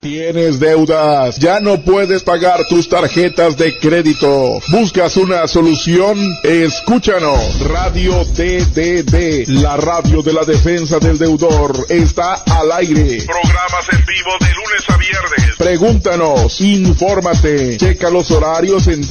¿Tienes deudas? ¿Ya no puedes pagar tus tarjetas de crédito? ¿Buscas una solución? Escúchanos. Radio DDD, la radio de la defensa del deudor, está al aire. Programas en vivo de lunes a viernes. Pregúntanos, infórmate, checa los horarios en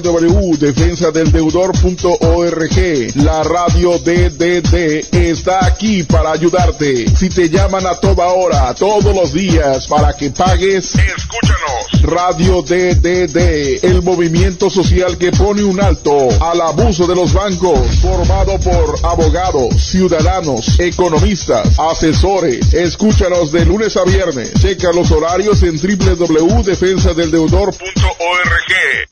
www.defensadeldeudor.org. La radio DDD está aquí para ayudarte. Si te llaman a toda hora, todos los días, para que pagues, escúchanos. Radio DDD, el movimiento social que pone un alto al abuso de los bancos, formado por abogados, ciudadanos, economistas, asesores. Escúchanos de lunes a viernes. Checa los horarios en www.defensadeldeudor.org.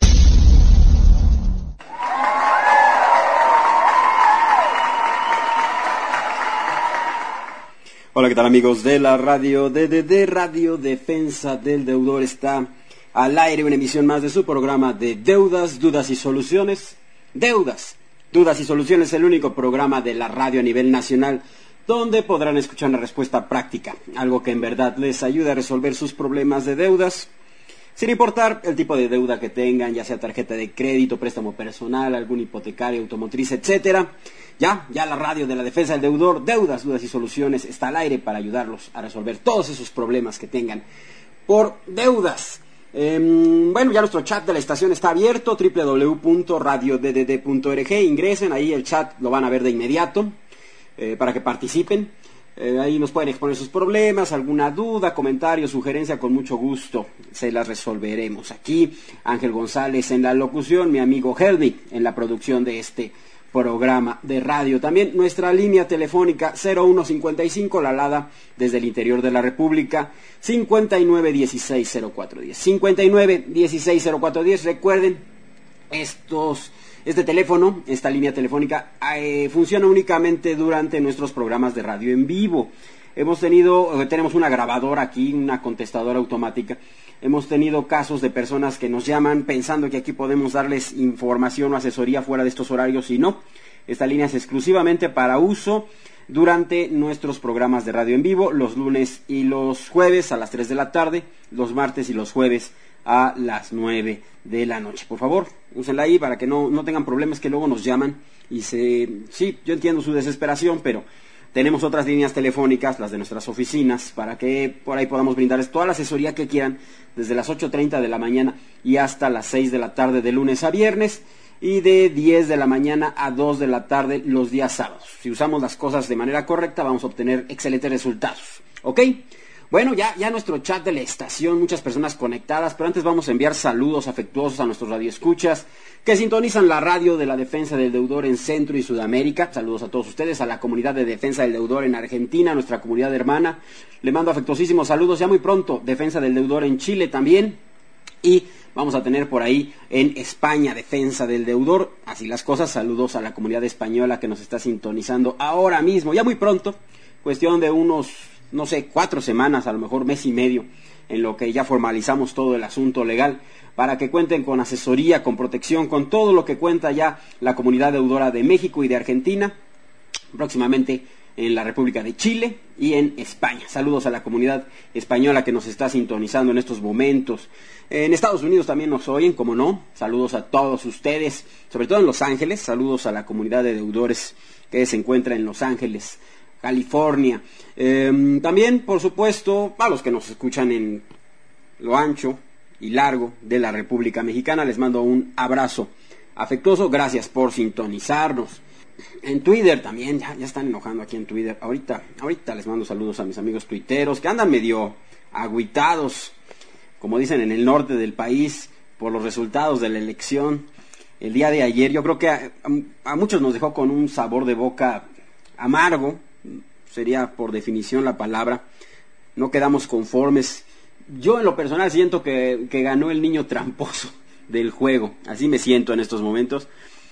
Hola, ¿qué tal, amigos de la radio DDD? Radio Defensa del Deudor está al aire, una emisión más de su programa de deudas, dudas y soluciones. Deudas, dudas y soluciones, el único programa de la radio a nivel nacional donde podrán escuchar una respuesta práctica, algo que en verdad les ayude a resolver sus problemas de deudas, sin importar el tipo de deuda que tengan, ya sea tarjeta de crédito, préstamo personal, algún hipotecario, automotriz, etcétera. Ya la radio de la defensa del deudor, deudas, dudas y soluciones, está al aire para ayudarlos a resolver todos esos problemas que tengan por deudas. Bueno, ya nuestro chat de la estación está abierto, www.radiodddd.org. Ingresen, ahí el chat lo van a ver de inmediato para que participen. Ahí nos pueden exponer sus problemas, alguna duda, comentario, sugerencia, con mucho gusto se las resolveremos. Aquí Ángel González en la locución, mi amigo Helmi en la producción de este programa de radio. También nuestra línea telefónica 0155, la alada desde el interior de la República, 59160410. 59160410. Recuerden, este teléfono, esta línea telefónica, funciona únicamente durante nuestros programas de radio en vivo. Tenemos una grabadora aquí, una contestadora automática. Hemos tenido casos de personas que nos llaman pensando que aquí podemos darles información o asesoría fuera de estos horarios, y no. Esta línea es exclusivamente para uso durante nuestros programas de radio en vivo, los lunes y los jueves a las 3 de la tarde, los martes y los jueves a las 9 de la noche. Por favor, úsenla ahí para que no tengan problemas, que luego nos llaman y sí, yo entiendo su desesperación, pero tenemos otras líneas telefónicas, las de nuestras oficinas, para que por ahí podamos brindarles toda la asesoría que quieran, desde las 8:30 de la mañana y hasta las 6 de la tarde de lunes a viernes, y de 10 de la mañana a 2 de la tarde los días sábados. Si usamos las cosas de manera correcta, vamos a obtener excelentes resultados. ¿Ok? Bueno, ya nuestro chat de la estación, muchas personas conectadas, pero antes vamos a enviar saludos afectuosos a nuestros radioescuchas que sintonizan la radio de la defensa del deudor en Centro y Sudamérica. Saludos a todos ustedes, a la comunidad de defensa del deudor en Argentina, nuestra comunidad hermana. Le mando afectuosísimos saludos, ya muy pronto, defensa del deudor en Chile también. Y vamos a tener por ahí en España defensa del deudor. Así las cosas, saludos a la comunidad española que nos está sintonizando ahora mismo, ya muy pronto, cuestión de unos 4 semanas, a lo mejor mes y medio, en lo que ya formalizamos todo el asunto legal, para que cuenten con asesoría, con protección, con todo lo que cuenta ya la comunidad deudora de México y de Argentina, próximamente en la República de Chile y en España. Saludos a la comunidad española que nos está sintonizando en estos momentos. En Estados Unidos también nos oyen, como no. Saludos a todos ustedes, sobre todo en Los Ángeles. Saludos a la comunidad de deudores que se encuentra en Los Ángeles, California. También, por supuesto, a los que nos escuchan en lo ancho y largo de la República Mexicana, les mando un abrazo afectuoso. Gracias por sintonizarnos. En Twitter también, ya están enojando aquí en Twitter. Ahorita les mando saludos a mis amigos tuiteros que andan medio agüitados, como dicen en el norte del país, por los resultados de la elección el día de ayer. Yo creo que a muchos nos dejó con un sabor de boca amargo, sería por definición la palabra. No quedamos conformes. Yo en lo personal siento que ganó el niño tramposo del juego. Así me siento en estos momentos.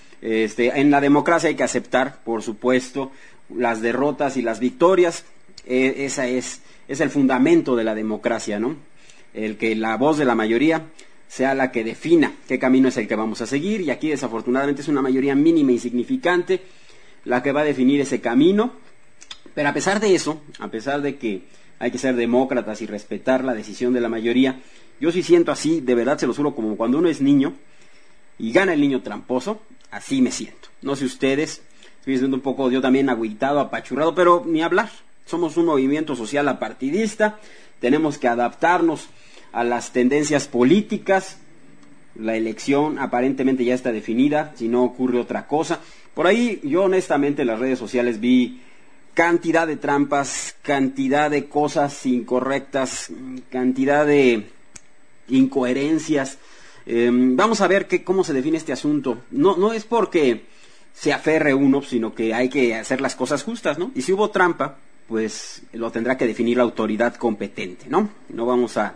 En la democracia hay que aceptar, por supuesto, las derrotas y las victorias. Esa es el fundamento de la democracia, ¿no? El que la voz de la mayoría sea la que defina qué camino es el que vamos a seguir, y aquí desafortunadamente es una mayoría mínima e insignificante la que va a definir ese camino. Pero a pesar de eso, a pesar de que hay que ser demócratas y respetar la decisión de la mayoría. Yo sí siento así, de verdad se lo juro, como cuando uno es niño y gana el niño tramposo, así me siento. No sé ustedes, estoy siendo un poco yo también agüitado, apachurrado, pero ni hablar. Somos un movimiento social apartidista, tenemos que adaptarnos a las tendencias políticas. La elección aparentemente ya está definida, si no ocurre otra cosa. Por ahí yo honestamente en las redes sociales vi cantidad de trampas, cantidad de cosas incorrectas, cantidad de incoherencias. Vamos a ver cómo se define este asunto. No es porque se aferre uno, sino que hay que hacer las cosas justas, ¿no? Y si hubo trampa, pues lo tendrá que definir la autoridad competente, ¿no? No vamos a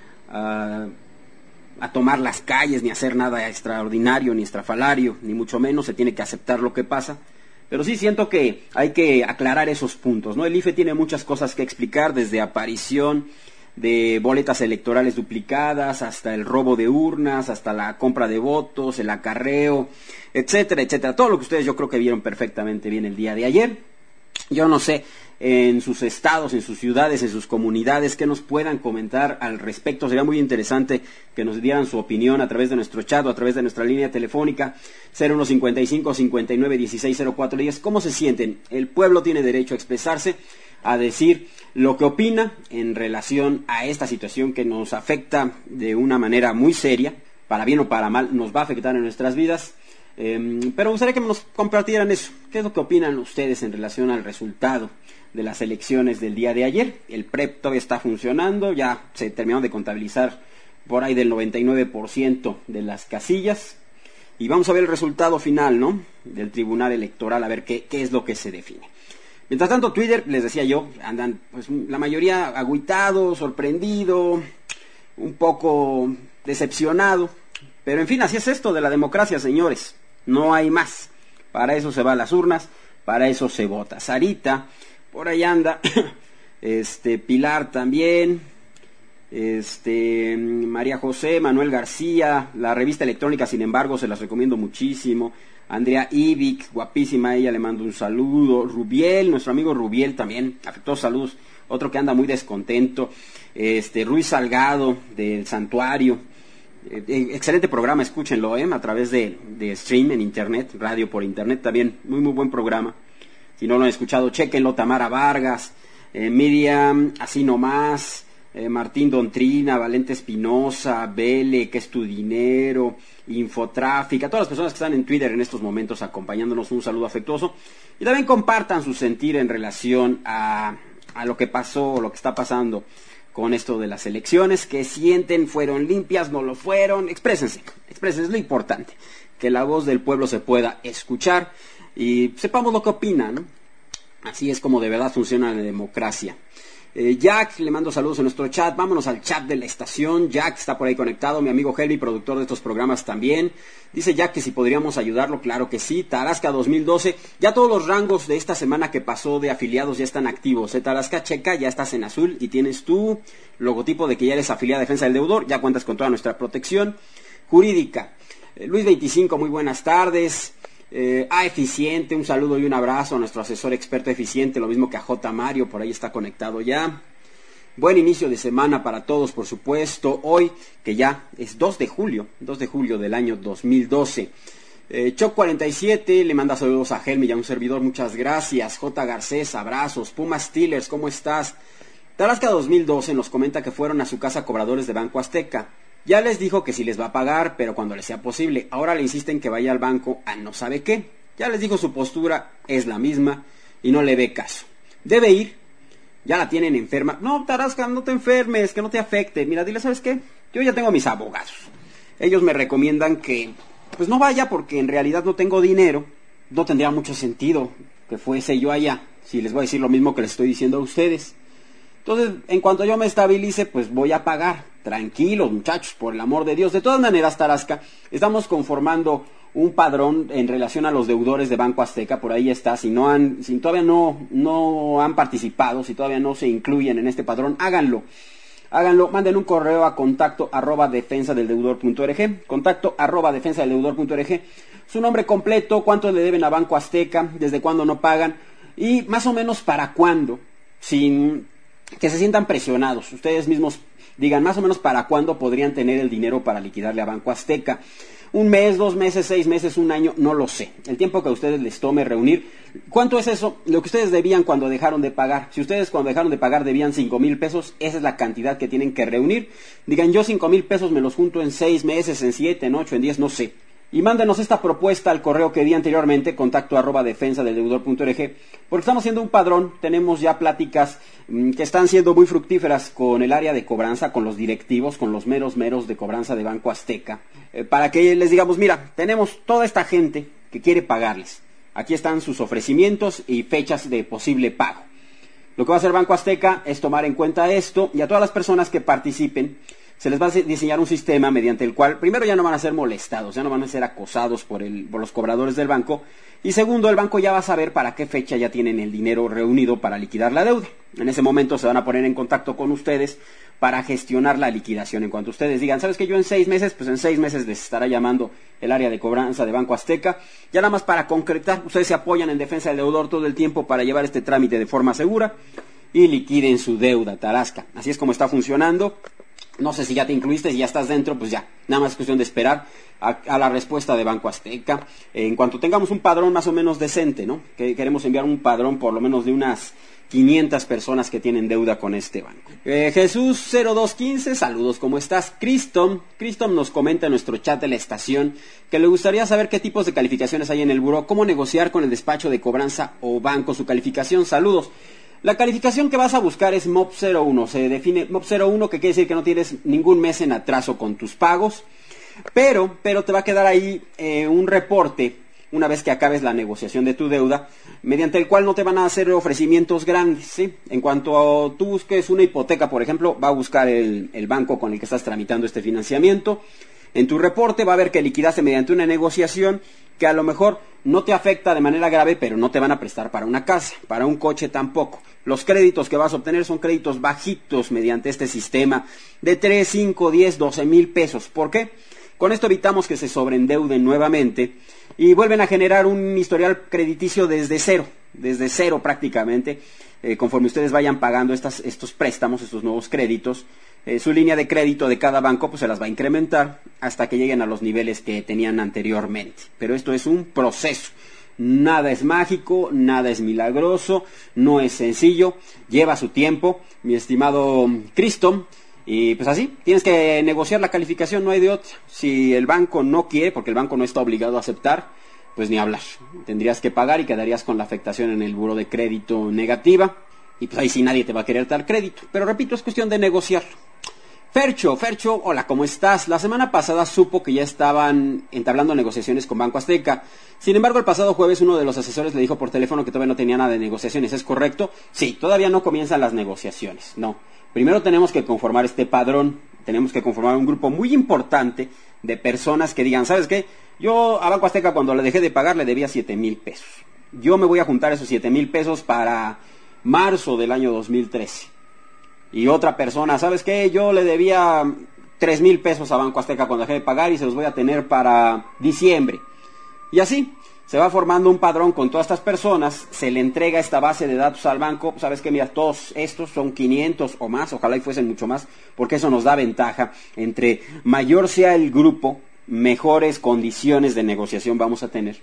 tomar las calles, ni hacer nada extraordinario, ni estrafalario, ni mucho menos. Se tiene que aceptar lo que pasa. Pero sí siento que hay que aclarar esos puntos, ¿no? El IFE tiene muchas cosas que explicar, desde aparición de boletas electorales duplicadas, hasta el robo de urnas, hasta la compra de votos, el acarreo, etcétera, etcétera. Todo lo que ustedes yo creo que vieron perfectamente bien el día de ayer. Yo no sé, en sus estados, en sus ciudades, en sus comunidades, que nos puedan comentar al respecto. Sería muy interesante que nos dieran su opinión a través de nuestro chat o a través de nuestra línea telefónica 0155-59160410. ¿Cómo se sienten? El pueblo tiene derecho a expresarse, a decir lo que opina en relación a esta situación que nos afecta de una manera muy seria, para bien o para mal, nos va a afectar en nuestras vidas. Pero me gustaría que nos compartieran eso. ¿Qué es lo que opinan ustedes en relación al resultado de las elecciones del día de ayer? El PREP todavía está funcionando, ya se terminaron de contabilizar por ahí del 99% de las casillas. Y vamos a ver el resultado final, ¿no?, del Tribunal Electoral, a ver qué es lo que se define. Mientras tanto, Twitter, les decía yo, andan pues la mayoría agüitado, sorprendido, un poco decepcionado. Pero en fin, así es esto de la democracia, señores. No hay más. Para eso se va a las urnas, para eso se vota. Sarita, por ahí anda. Pilar también. María José, Manuel García, la revista electrónica, sin embargo, se las recomiendo muchísimo. Andrea Ivic, guapísima, ella le mando un saludo. Rubiel, nuestro amigo Rubiel también, afectuosos saludos. Otro que anda muy descontento. Ruiz Salgado, del Santuario. Excelente programa, escúchenlo, a través de stream en internet, radio por internet también, muy buen programa. Si no lo han escuchado, chéquenlo. Tamara Vargas, Miriam, así nomás, Martín Dontrina, Valente Espinosa, Vele, que es tu dinero, Infotráfica, todas las personas que están en Twitter en estos momentos acompañándonos, un saludo afectuoso. Y también compartan su sentir en relación a lo que pasó, lo que está pasando con esto de las elecciones. Que sienten, fueron limpias, no lo fueron. Exprésense, es lo importante, que la voz del pueblo se pueda escuchar y sepamos lo que opinan, ¿no? Así es como de verdad funciona la democracia. Jack, le mando saludos en nuestro chat. Vámonos al chat de la estación. Jack está por ahí conectado, mi amigo Helvi, productor de estos programas también. Dice Jack que si podríamos ayudarlo, claro que sí. Tarasca 2012, ya todos los rangos de esta semana que pasó de afiliados ya están activos. Tarasca, checa, ya estás en azul y tienes tu logotipo de que ya eres afiliada a Defensa del Deudor, ya cuentas con toda nuestra protección jurídica. Luis 25, muy buenas tardes. Eficiente, un saludo y un abrazo a nuestro asesor experto Eficiente, lo mismo que a J. Mario, por ahí está conectado ya. Buen inicio de semana para todos, por supuesto. Hoy, que ya es 2 de julio del año 2012. Choc 47, le manda saludos a Helmi y a un servidor, muchas gracias. J. Garcés, abrazos. Puma Steelers, ¿cómo estás? Tarasca 2012 nos comenta que fueron a su casa cobradores de Banco Azteca. Ya les dijo que sí les va a pagar, pero cuando les sea posible. Ahora le insisten que vaya al banco a no sabe qué. Ya les dijo, su postura es la misma y no le ve caso. Debe ir. Ya la tienen enferma. No, Tarasca, no te enfermes, que no te afecte. Mira, dile, ¿sabes qué? Yo ya tengo a mis abogados. Ellos me recomiendan que pues no vaya, porque en realidad no tengo dinero. No tendría mucho sentido que fuese yo allá, si les voy a decir lo mismo que les estoy diciendo a ustedes. Entonces, en cuanto yo me estabilice, pues voy a pagar. Tranquilos, muchachos, por el amor de Dios. De todas maneras, Tarasca, estamos conformando un padrón en relación a los deudores de Banco Azteca. Por ahí está. Si todavía no han participado, si todavía no se incluyen en este padrón, háganlo. Manden un correo a contacto@defensadeldeudor.org, contacto@defensadeldeudor.org, su nombre completo, cuánto le deben a Banco Azteca, desde cuándo no pagan y más o menos para cuándo, sin que se sientan presionados. Ustedes mismos digan más o menos para cuándo podrían tener el dinero para liquidarle a Banco Azteca. 1 mes, 2 meses, 6 meses, 1 año, no lo sé. El tiempo que a ustedes les tome reunir. ¿Cuánto es eso? Lo que ustedes debían cuando dejaron de pagar. Si ustedes cuando dejaron de pagar debían 5,000 pesos, esa es la cantidad que tienen que reunir. Digan, yo 5,000 pesos me los junto en 6 meses, en 7, en 8, en 10, no sé. Y mándenos esta propuesta al correo que di anteriormente, contacto@defensadeldeudor.org, porque estamos haciendo un padrón, tenemos ya pláticas que están siendo muy fructíferas con el área de cobranza, con los directivos, con los meros de cobranza de Banco Azteca, para que les digamos, mira, tenemos toda esta gente que quiere pagarles. Aquí están sus ofrecimientos y fechas de posible pago. Lo que va a hacer Banco Azteca es tomar en cuenta esto, y a todas las personas que participen se les va a diseñar un sistema mediante el cual, primero, ya no van a ser molestados, ya no van a ser acosados por los cobradores del banco, y segundo, el banco ya va a saber para qué fecha ya tienen el dinero reunido para liquidar la deuda. En ese momento se van a poner en contacto con ustedes para gestionar la liquidación. En cuanto ustedes digan, ¿sabes qué? Yo en 6 meses, pues en 6 meses les estará llamando el área de cobranza de Banco Azteca. Ya nada más para concretar, ustedes se apoyan en defensa del deudor todo el tiempo para llevar este trámite de forma segura y liquiden su deuda, Tarasca. Así es como está funcionando. No sé si ya te incluiste, si ya estás dentro, pues ya, nada más es cuestión de esperar a la respuesta de Banco Azteca. En cuanto tengamos un padrón más o menos decente, ¿no? Que queremos enviar un padrón por lo menos de unas 500 personas que tienen deuda con este banco. Jesús 0215, saludos, ¿cómo estás? Cristom nos comenta en nuestro chat de la estación que le gustaría saber qué tipos de calificaciones hay en el buró, cómo negociar con el despacho de cobranza o banco su calificación. Saludos. La calificación que vas a buscar es MOP 01, se define MOP 01, que quiere decir que no tienes ningún mes en atraso con tus pagos, pero te va a quedar ahí un reporte una vez que acabes la negociación de tu deuda, mediante el cual no te van a hacer ofrecimientos grandes, ¿sí? En cuanto tú busques una hipoteca, por ejemplo, va a buscar el banco con el que estás tramitando este financiamiento. En tu reporte va a ver que liquidaste mediante una negociación que a lo mejor no te afecta de manera grave, pero no te van a prestar para una casa, para un coche tampoco. Los créditos que vas a obtener son créditos bajitos mediante este sistema de 3, 5, 10, 12 mil pesos. ¿Por qué? Con esto evitamos que se sobreendeuden nuevamente y vuelven a generar un historial crediticio desde cero prácticamente, conforme ustedes vayan pagando estos préstamos, estos nuevos créditos. Su línea de crédito de cada banco pues se las va a incrementar hasta que lleguen a los niveles que tenían anteriormente. Pero esto es un proceso. Nada es mágico, nada es milagroso, no es sencillo, lleva su tiempo, mi estimado Cristo. Y pues así, tienes que negociar la calificación, no hay de otra. Si el banco no quiere, porque el banco no está obligado a aceptar, pues ni hablar. Tendrías que pagar y quedarías con la afectación en el buró de crédito negativa. Y pues ahí sí nadie te va a querer dar crédito. Pero repito, es cuestión de negociarlo. Fercho, hola, ¿cómo estás? La semana pasada supo que ya estaban entablando negociaciones con Banco Azteca. Sin embargo, el pasado jueves uno de los asesores le dijo por teléfono que todavía no tenía nada de negociaciones. ¿Es correcto? Sí, todavía no comienzan las negociaciones. No. Primero tenemos que conformar este padrón. Tenemos que conformar un grupo muy importante de personas que digan, ¿sabes qué? Yo a Banco Azteca cuando le dejé de pagar le debía 7,000 pesos. Yo me voy a juntar esos 7,000 pesos para marzo del año 2013. Y otra persona, ¿sabes qué? Yo le debía 3,000 pesos a Banco Azteca cuando dejé de pagar y se los voy a tener para diciembre. Y así se va formando un padrón con todas estas personas, se le entrega esta base de datos al banco. ¿Sabes qué? Mira, todos estos son 500 o más, ojalá y fuesen mucho más, porque eso nos da ventaja. Entre mayor sea el grupo, mejores condiciones de negociación vamos a tener.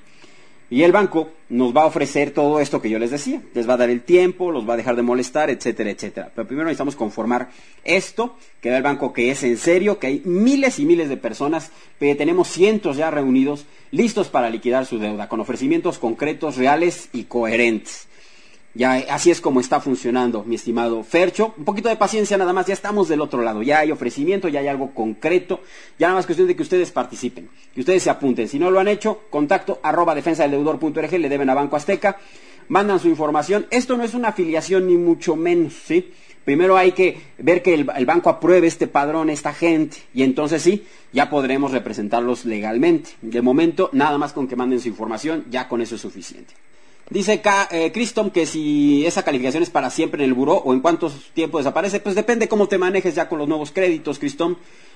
Y el banco nos va a ofrecer todo esto que yo les decía. Les va a dar el tiempo, los va a dejar de molestar, etcétera, etcétera. Pero primero necesitamos conformar esto, que da el banco que es en serio, que hay miles y miles de personas, que tenemos cientos ya reunidos, listos para liquidar su deuda, con ofrecimientos concretos, reales y coherentes. Ya así es como está funcionando, mi estimado Fercho. Un poquito de paciencia nada más, ya estamos del otro lado. Ya hay ofrecimiento, ya hay algo concreto. Ya nada más cuestión de que ustedes participen, que ustedes se apunten. Si no lo han hecho, contacto @defensadeldeudor.org, le deben a Banco Azteca. Mandan su información. Esto no es una afiliación ni mucho menos, ¿sí? Primero hay que ver que el banco apruebe este padrón, esta gente. Y entonces sí, ya podremos representarlos legalmente. De momento, nada más con que manden su información, ya con eso es suficiente. Dice Cristom que si esa calificación es para siempre en el buró o en cuánto tiempo desaparece, pues depende cómo te manejes ya con los nuevos créditos, Cristom.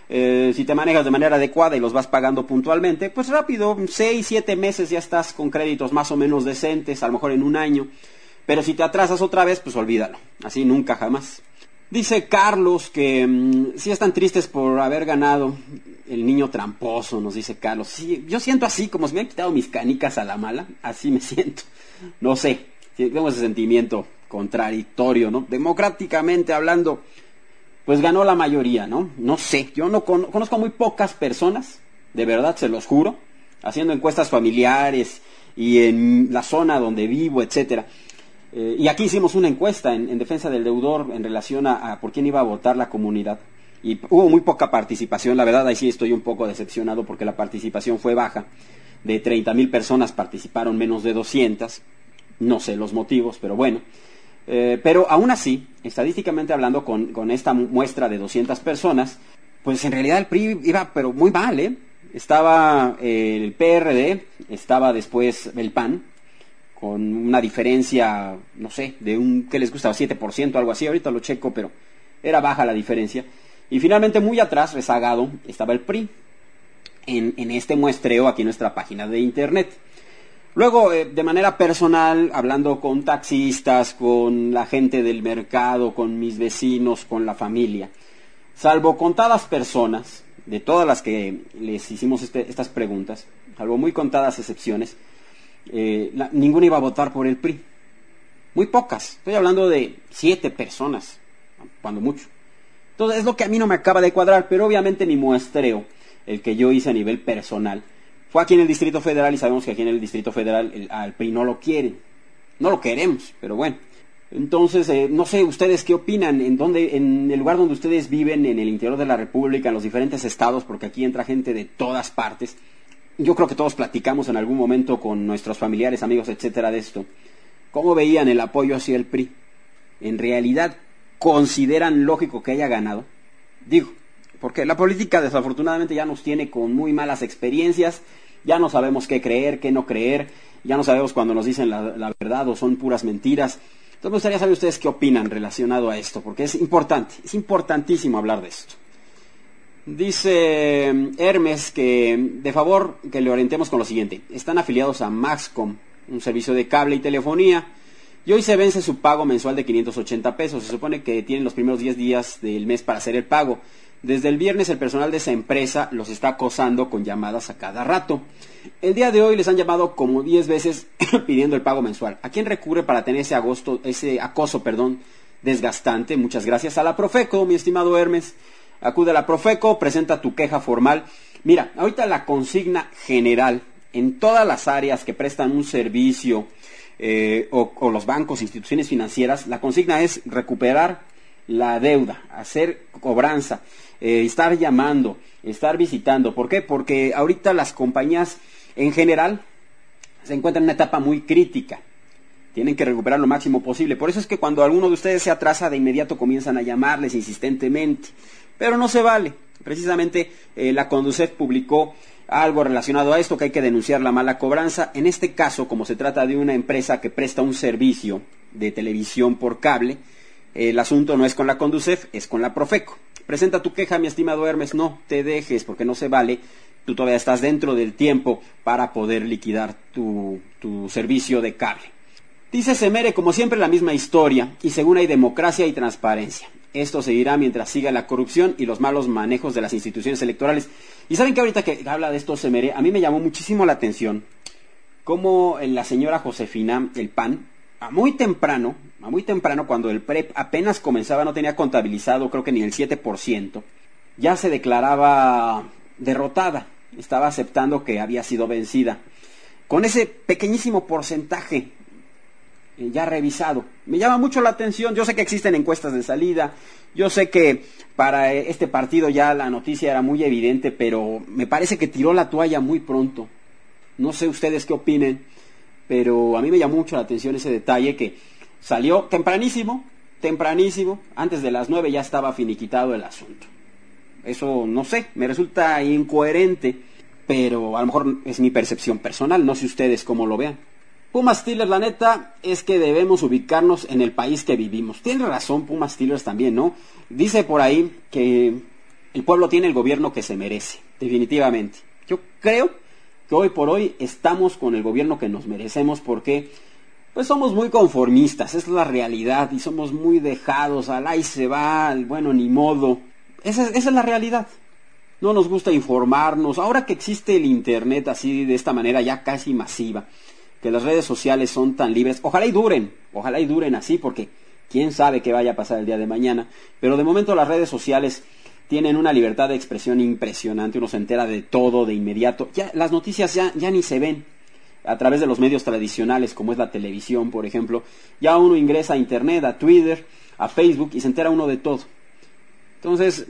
Si te manejas de manera adecuada y los vas pagando puntualmente, pues rápido, 6, 7 meses ya estás con créditos más o menos decentes, a lo mejor en un año. Pero si te atrasas otra vez, pues olvídalo, así nunca jamás. Dice Carlos que sí están tristes por haber ganado el niño tramposo, nos dice Carlos. Sí, yo siento así, como si me han quitado mis canicas a la mala, así me siento. No sé, tengo ese sentimiento contradictorio, ¿no? Democráticamente hablando, pues ganó la mayoría, ¿no? No sé, yo no conozco a muy pocas personas, de verdad se los juro, haciendo encuestas familiares y en la zona donde vivo, etcétera. Y aquí hicimos una encuesta en defensa del deudor en relación a por quién iba a votar la comunidad. Y hubo muy poca participación, la verdad, ahí sí estoy un poco decepcionado porque la participación fue baja. De 30,000 personas participaron menos de 200. No sé los motivos, pero bueno. Pero aún así, estadísticamente hablando, con esta muestra de 200 personas, pues en realidad el PRI iba pero muy mal, ¿eh? Estaba el PRD, estaba después el PAN, con una diferencia, no sé, de ¿qué les gustaba? 7%, algo así, ahorita lo checo, pero era baja la diferencia. Y finalmente, muy atrás, rezagado, estaba el PRI, en este muestreo aquí en nuestra página de internet. Luego, de manera personal, hablando con taxistas, con la gente del mercado, con mis vecinos, con la familia, salvo contadas personas, de todas las que les hicimos estas preguntas, salvo muy contadas excepciones, ninguna iba a votar por el PRI. Muy pocas, estoy hablando de 7 personas, cuando mucho. Entonces es lo que a mí no me acaba de cuadrar, pero obviamente mi muestreo, el que yo hice a nivel personal, fue aquí en el Distrito Federal y sabemos que aquí en el Distrito Federal al PRI no lo quieren. No lo queremos, pero bueno. Entonces, no sé, ustedes qué opinan, en el lugar donde ustedes viven, en el interior de la República, en los diferentes estados, porque aquí entra gente de todas partes. Yo creo que todos platicamos en algún momento con nuestros familiares, amigos, etcétera, de esto. ¿Cómo veían el apoyo hacia el PRI? ¿En realidad consideran lógico que haya ganado? Digo, porque la política desafortunadamente ya nos tiene con muy malas experiencias, ya no sabemos qué creer, qué no creer, ya no sabemos cuando nos dicen la verdad o son puras mentiras. Entonces me gustaría saber ustedes qué opinan relacionado a esto, porque es importante, es importantísimo hablar de esto. Dice Hermes que de favor que le orientemos con lo siguiente. Están afiliados a Maxcom, un servicio de cable y telefonía, y hoy se vence su pago mensual de 580 pesos. Se supone que tienen los primeros 10 días del mes para hacer el pago. Desde el viernes el personal de esa empresa los está acosando con llamadas a cada rato. El día de hoy les han llamado como 10 veces pidiendo el pago mensual. ¿A quién recurre para tener ese acoso desgastante? Muchas gracias a la Profeco, mi estimado Hermes. Acude a la Profeco, presenta tu queja formal. Mira, ahorita la consigna general en todas las áreas que prestan un servicio o los bancos, instituciones financieras, la consigna es recuperar la deuda, hacer cobranza, estar llamando, estar visitando. ¿Por qué? Porque ahorita las compañías en general se encuentran en una etapa muy crítica. Tienen que recuperar lo máximo posible. Por eso es que cuando alguno de ustedes se atrasa, de inmediato comienzan a llamarles insistentemente. Pero no se vale. Precisamente la Conducef publicó algo relacionado a esto, que hay que denunciar la mala cobranza. En este caso, como se trata de una empresa que presta un servicio de televisión por cable, el asunto no es con la Conducef, es con la Profeco. Presenta tu queja, mi estimado Hermes, no te dejes, porque no se vale. Tú todavía estás dentro del tiempo para poder liquidar tu servicio de cable. Dice Semere, como siempre, la misma historia, y según hay democracia y transparencia. Esto seguirá mientras siga la corrupción y los malos manejos de las instituciones electorales. Y saben que ahorita que habla de esto Semere, a mí me llamó muchísimo la atención cómo la señora Josefina, el PAN, a muy temprano, cuando el PREP apenas comenzaba, no tenía contabilizado, creo que ni el 7%, ya se declaraba derrotada, estaba aceptando que había sido vencida. Con ese pequeñísimo porcentaje ya revisado. Me llama mucho la atención. Yo sé que existen encuestas de salida, yo sé que para este partido ya la noticia era muy evidente, pero me parece que tiró la toalla muy pronto. No sé ustedes qué opinen, pero a mí me llamó mucho la atención ese detalle que salió tempranísimo, antes de las 9 ya estaba finiquitado el asunto. Eso, no sé, me resulta incoherente, pero a lo mejor es mi percepción personal, no sé ustedes cómo lo vean. Pumas Steelers, la neta es que debemos ubicarnos en el país que vivimos. Tiene razón Pumas Steelers también, ¿no? Dice por ahí que el pueblo tiene el gobierno que se merece, definitivamente. Yo creo que hoy por hoy estamos con el gobierno que nos merecemos porque pues somos muy conformistas, es la realidad, y somos muy dejados, al ahí se va, bueno, ni modo. Esa es la realidad. No nos gusta informarnos. Ahora que existe el internet así de esta manera ya casi masiva, que las redes sociales son tan libres, ojalá y duren así, porque quién sabe qué vaya a pasar el día de mañana, pero de momento las redes sociales tienen una libertad de expresión impresionante, uno se entera de todo de inmediato, ya las noticias ya ni se ven a través de los medios tradicionales como es la televisión, por ejemplo. Ya uno ingresa a internet, a Twitter, a Facebook y se entera uno de todo. Entonces,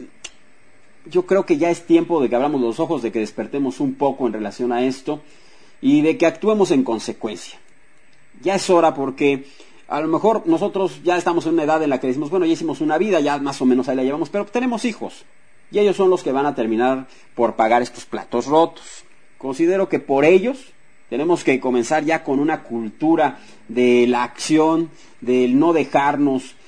yo creo que ya es tiempo de que abramos los ojos, de que despertemos un poco en relación a esto y de que actuemos en consecuencia. Ya es hora, porque a lo mejor nosotros ya estamos en una edad en la que decimos, bueno, ya hicimos una vida, ya más o menos ahí la llevamos, pero tenemos hijos y ellos son los que van a terminar por pagar estos platos rotos. Considero que por ellos tenemos que comenzar ya con una cultura de la acción, del no dejarnos,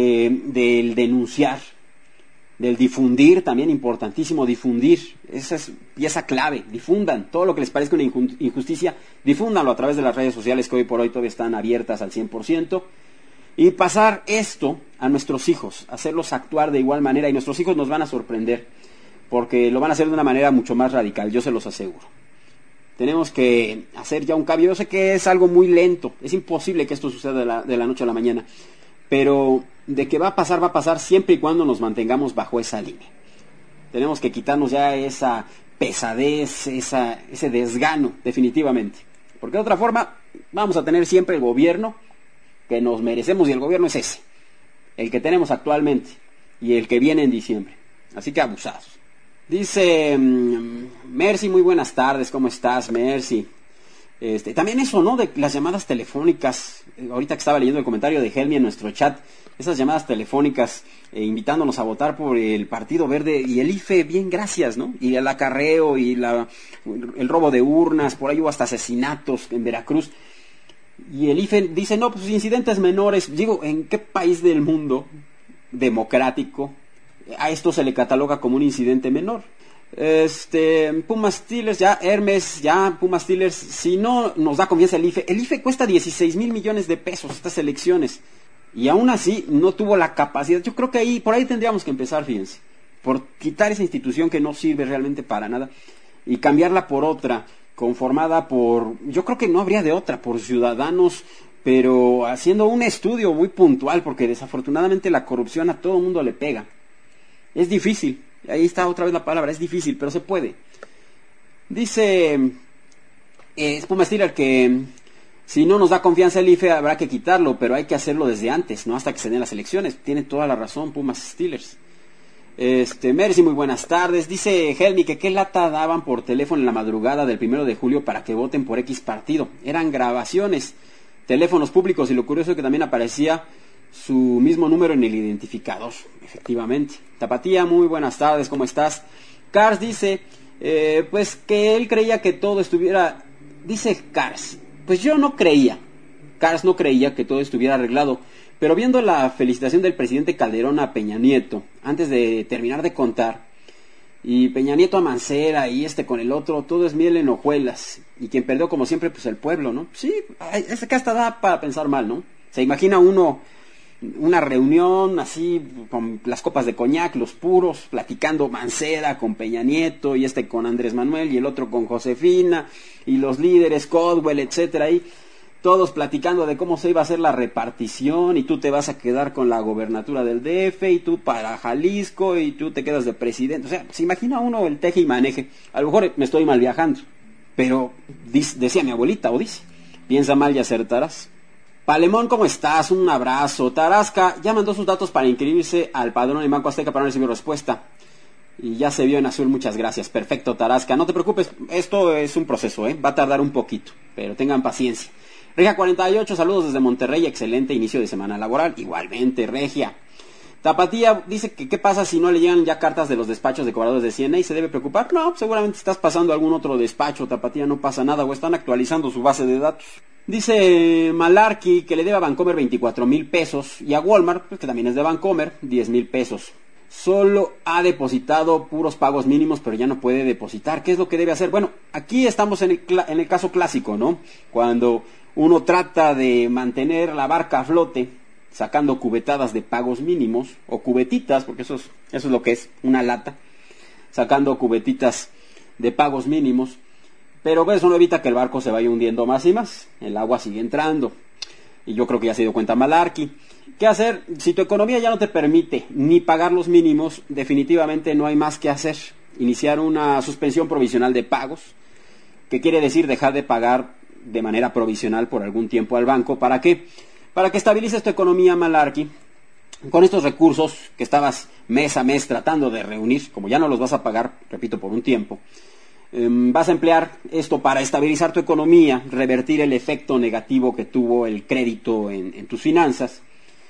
del denunciar, del difundir, también importantísimo difundir. Esa es pieza clave. Difundan todo lo que les parezca una injusticia, difúndanlo a través de las redes sociales que hoy por hoy todavía están abiertas al 100%, y pasar esto a nuestros hijos, hacerlos actuar de igual manera, y nuestros hijos nos van a sorprender porque lo van a hacer de una manera mucho más radical, yo se los aseguro. Tenemos que hacer ya un cambio. Yo sé que es algo muy lento, es imposible que esto suceda de la noche a la mañana, pero de que va a pasar siempre y cuando nos mantengamos bajo esa línea. Tenemos que quitarnos ya esa pesadez, ese desgano, definitivamente. Porque de otra forma vamos a tener siempre el gobierno que nos merecemos, y el gobierno es ese, el que tenemos actualmente y el que viene en diciembre. Así que abusados. Dice Mercy, muy buenas tardes, ¿cómo estás, Mercy? También eso, ¿no? De las llamadas telefónicas. Ahorita que estaba leyendo el comentario de Helmi en nuestro chat, esas llamadas telefónicas invitándonos a votar por el Partido Verde y el IFE, bien, gracias, ¿no? Y el acarreo y el robo de urnas, por ahí hubo hasta asesinatos en Veracruz. Y el IFE dice, no, pues incidentes menores. Digo, ¿en qué país del mundo democrático a esto se le cataloga como un incidente menor? Pumas Steelers, ya Hermes, ya Pumas Steelers, si no nos da confianza el IFE cuesta 16 mil millones de pesos estas elecciones, y aún así no tuvo la capacidad. Yo creo que por ahí tendríamos que empezar, fíjense, por quitar esa institución que no sirve realmente para nada y cambiarla por otra, conformada yo creo que no habría de otra, por ciudadanos, pero haciendo un estudio muy puntual, porque desafortunadamente la corrupción a todo el mundo le pega. Es difícil, ahí está otra vez la palabra, es difícil, pero se puede. Dice Puma Steeler que si no nos da confianza el IFE habrá que quitarlo, pero hay que hacerlo desde antes, no hasta que se den las elecciones. Tiene toda la razón Pumas Steelers. Mercy, muy buenas tardes. Dice Helmi que qué lata daban por teléfono en la madrugada del 1 de julio para que voten por X partido. Eran grabaciones, teléfonos públicos, y lo curioso es que también aparecía su mismo número en el identificador, efectivamente. Tapatía, muy buenas tardes, ¿cómo estás? Cars dice, pues que él creía que todo estuviera... Dice Cars, pues yo no creía. Cars no creía que todo estuviera arreglado, pero viendo la felicitación del presidente Calderón a Peña Nieto, antes de terminar de contar, y Peña Nieto a Mancera, y con el otro, todo es miel en hojuelas, y quien perdió como siempre, pues el pueblo, ¿no? Sí, es que hasta da para pensar mal, ¿no? Se imagina uno una reunión así, con las copas de coñac, los puros, platicando Mancera con Peña Nieto, y con Andrés Manuel, y el otro con Josefina, y los líderes, Codwell, etcétera, y todos platicando de cómo se iba a hacer la repartición, y tú te vas a quedar con la gobernatura del DF, y tú para Jalisco, y tú te quedas de presidente. O sea, se imagina uno el teje y maneje. A lo mejor me estoy mal viajando, pero decía mi abuelita, o dice, piensa mal y acertarás. Palemón, ¿cómo estás? Un abrazo. Tarasca ya mandó sus datos para inscribirse al padrón en Banco Azteca, para no recibir respuesta. Y ya se vio en azul, muchas gracias. Perfecto, Tarasca. No te preocupes, esto es un proceso, va a tardar un poquito, pero tengan paciencia. Regia 48, saludos desde Monterrey, excelente inicio de semana laboral. Igualmente, Regia. Tapatía dice que qué pasa si no le llegan ya cartas de los despachos de cobradores de CNA y se debe preocupar. No, seguramente estás pasando algún otro despacho, Tapatía, no pasa nada, o están actualizando su base de datos. Dice Malarkey que le debe a Bancomer 24,000 pesos y a Walmart, pues, que también es de Bancomer, 10,000 pesos. solo ha depositado puros pagos mínimos, pero ya no puede depositar. ¿Qué es lo que debe hacer? Bueno, aquí estamos en el caso clásico, ¿no? Cuando uno trata de mantener la barca a flote, sacando cubetadas de pagos mínimos, o cubetitas, porque eso es lo que es, una lata, sacando cubetitas de pagos mínimos, pero pues eso no evita que el barco se vaya hundiendo más y más, el agua sigue entrando, y yo creo que ya se dio cuenta Malarkey. ¿Qué hacer? Si tu economía ya no te permite ni pagar los mínimos, definitivamente no hay más que hacer. Iniciar una suspensión provisional de pagos, que quiere decir dejar de pagar de manera provisional por algún tiempo al banco. ¿Para qué? Para que estabilices tu economía, Malarkey, con estos recursos que estabas mes a mes tratando de reunir, como ya no los vas a pagar, repito, por un tiempo, vas a emplear esto para estabilizar tu economía, revertir el efecto negativo que tuvo el crédito en tus finanzas,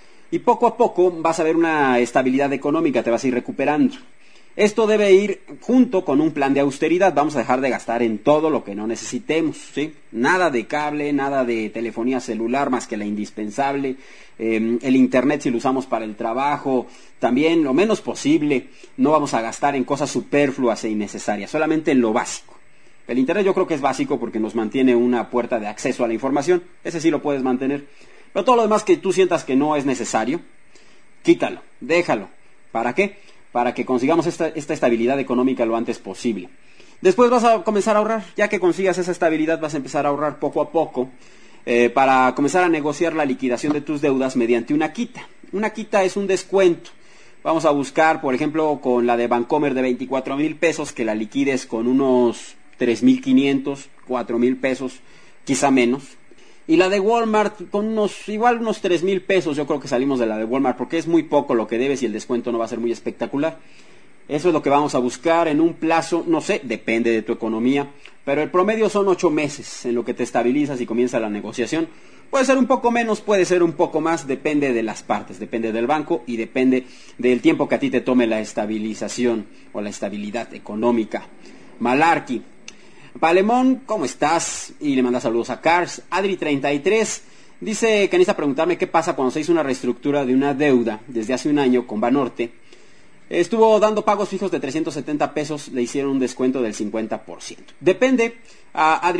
y poco a poco vas a ver una estabilidad económica, te vas a ir recuperando. Esto debe ir junto con un plan de austeridad. Vamos a dejar de gastar en todo lo que no necesitemos, ¿sí? Nada de cable, nada de telefonía celular más que la indispensable. El internet, si lo usamos para el trabajo, también lo menos posible. No vamos a gastar en cosas superfluas e innecesarias, solamente en lo básico. El internet yo creo que es básico porque nos mantiene una puerta de acceso a la información. Ese sí lo puedes mantener. Pero todo lo demás que tú sientas que no es necesario, quítalo, déjalo. ¿Para qué? Para que consigamos esta estabilidad económica lo antes posible. Después vas a comenzar a ahorrar. Ya que consigas esa estabilidad, vas a empezar a ahorrar poco a poco para comenzar a negociar la liquidación de tus deudas mediante una quita. Una quita es un descuento. Vamos a buscar, por ejemplo, con la de Bancomer de 24,000 pesos, que la liquides con unos 3,500, 4,000 pesos, quizá menos. Y la de Walmart con unos 3,000 pesos, yo creo que salimos de la de Walmart, porque es muy poco lo que debes y el descuento no va a ser muy espectacular. Eso es lo que vamos a buscar en un plazo, no sé, depende de tu economía, pero el promedio son 8 meses en lo que te estabilizas y comienza la negociación. Puede ser un poco menos, puede ser un poco más, depende de las partes, depende del banco y depende del tiempo que a ti te tome la estabilización o la estabilidad económica. Malarkey. Palemón, ¿cómo estás? Y le manda saludos a Cars. Adri33 dice que necesita preguntarme qué pasa cuando se hizo una reestructura de una deuda desde hace un año con Banorte. Estuvo dando pagos fijos de 370 pesos, le hicieron un descuento del 50%. Depende, a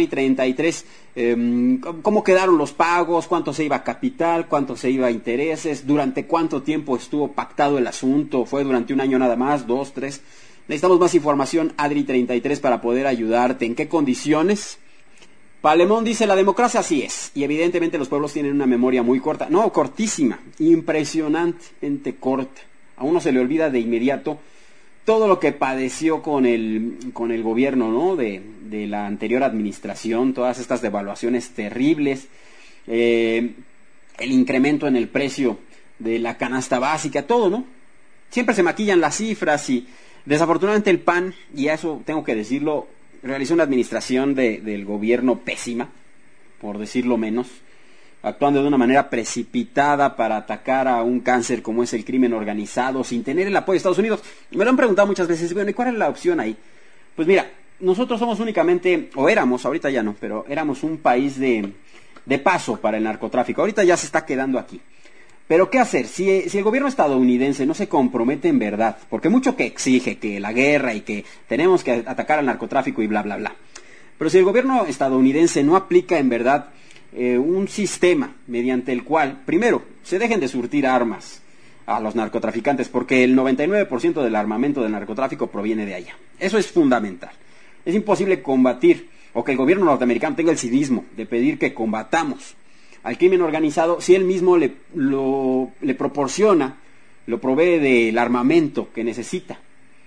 Adri33, cómo quedaron los pagos, cuánto se iba a capital, cuánto se iba a intereses, durante cuánto tiempo estuvo pactado el asunto, fue durante un año nada más, 2, 3... Necesitamos más información, Adri33, para poder ayudarte. ¿En qué condiciones? Palemón dice, la democracia así es. Y evidentemente los pueblos tienen una memoria muy corta. No, cortísima. Impresionantemente corta. A uno se le olvida de inmediato todo lo que padeció con el gobierno, ¿no? de la anterior administración. Todas estas devaluaciones terribles. El incremento en el precio de la canasta básica. Todo, ¿no? Siempre se maquillan las cifras y... Desafortunadamente el PAN, y a eso tengo que decirlo, realizó una administración del gobierno pésima, por decirlo menos, actuando de una manera precipitada para atacar a un cáncer como es el crimen organizado, sin tener el apoyo de Estados Unidos. Me lo han preguntado muchas veces, bueno, ¿y cuál es la opción ahí? Pues mira, nosotros somos únicamente, o éramos, ahorita ya no, pero éramos un país de paso para el narcotráfico. Ahorita ya se está quedando aquí. Pero ¿qué hacer? Si el gobierno estadounidense no se compromete en verdad, porque mucho que exige, que la guerra y que tenemos que atacar al narcotráfico y bla, bla, bla. Pero si el gobierno estadounidense no aplica en verdad un sistema mediante el cual, primero, se dejen de surtir armas a los narcotraficantes, porque el 99% del armamento del narcotráfico proviene de allá. Eso es fundamental. Es imposible combatir, o que el gobierno norteamericano tenga el cinismo de pedir que combatamos al crimen organizado si él mismo le proporciona, lo provee del armamento que necesita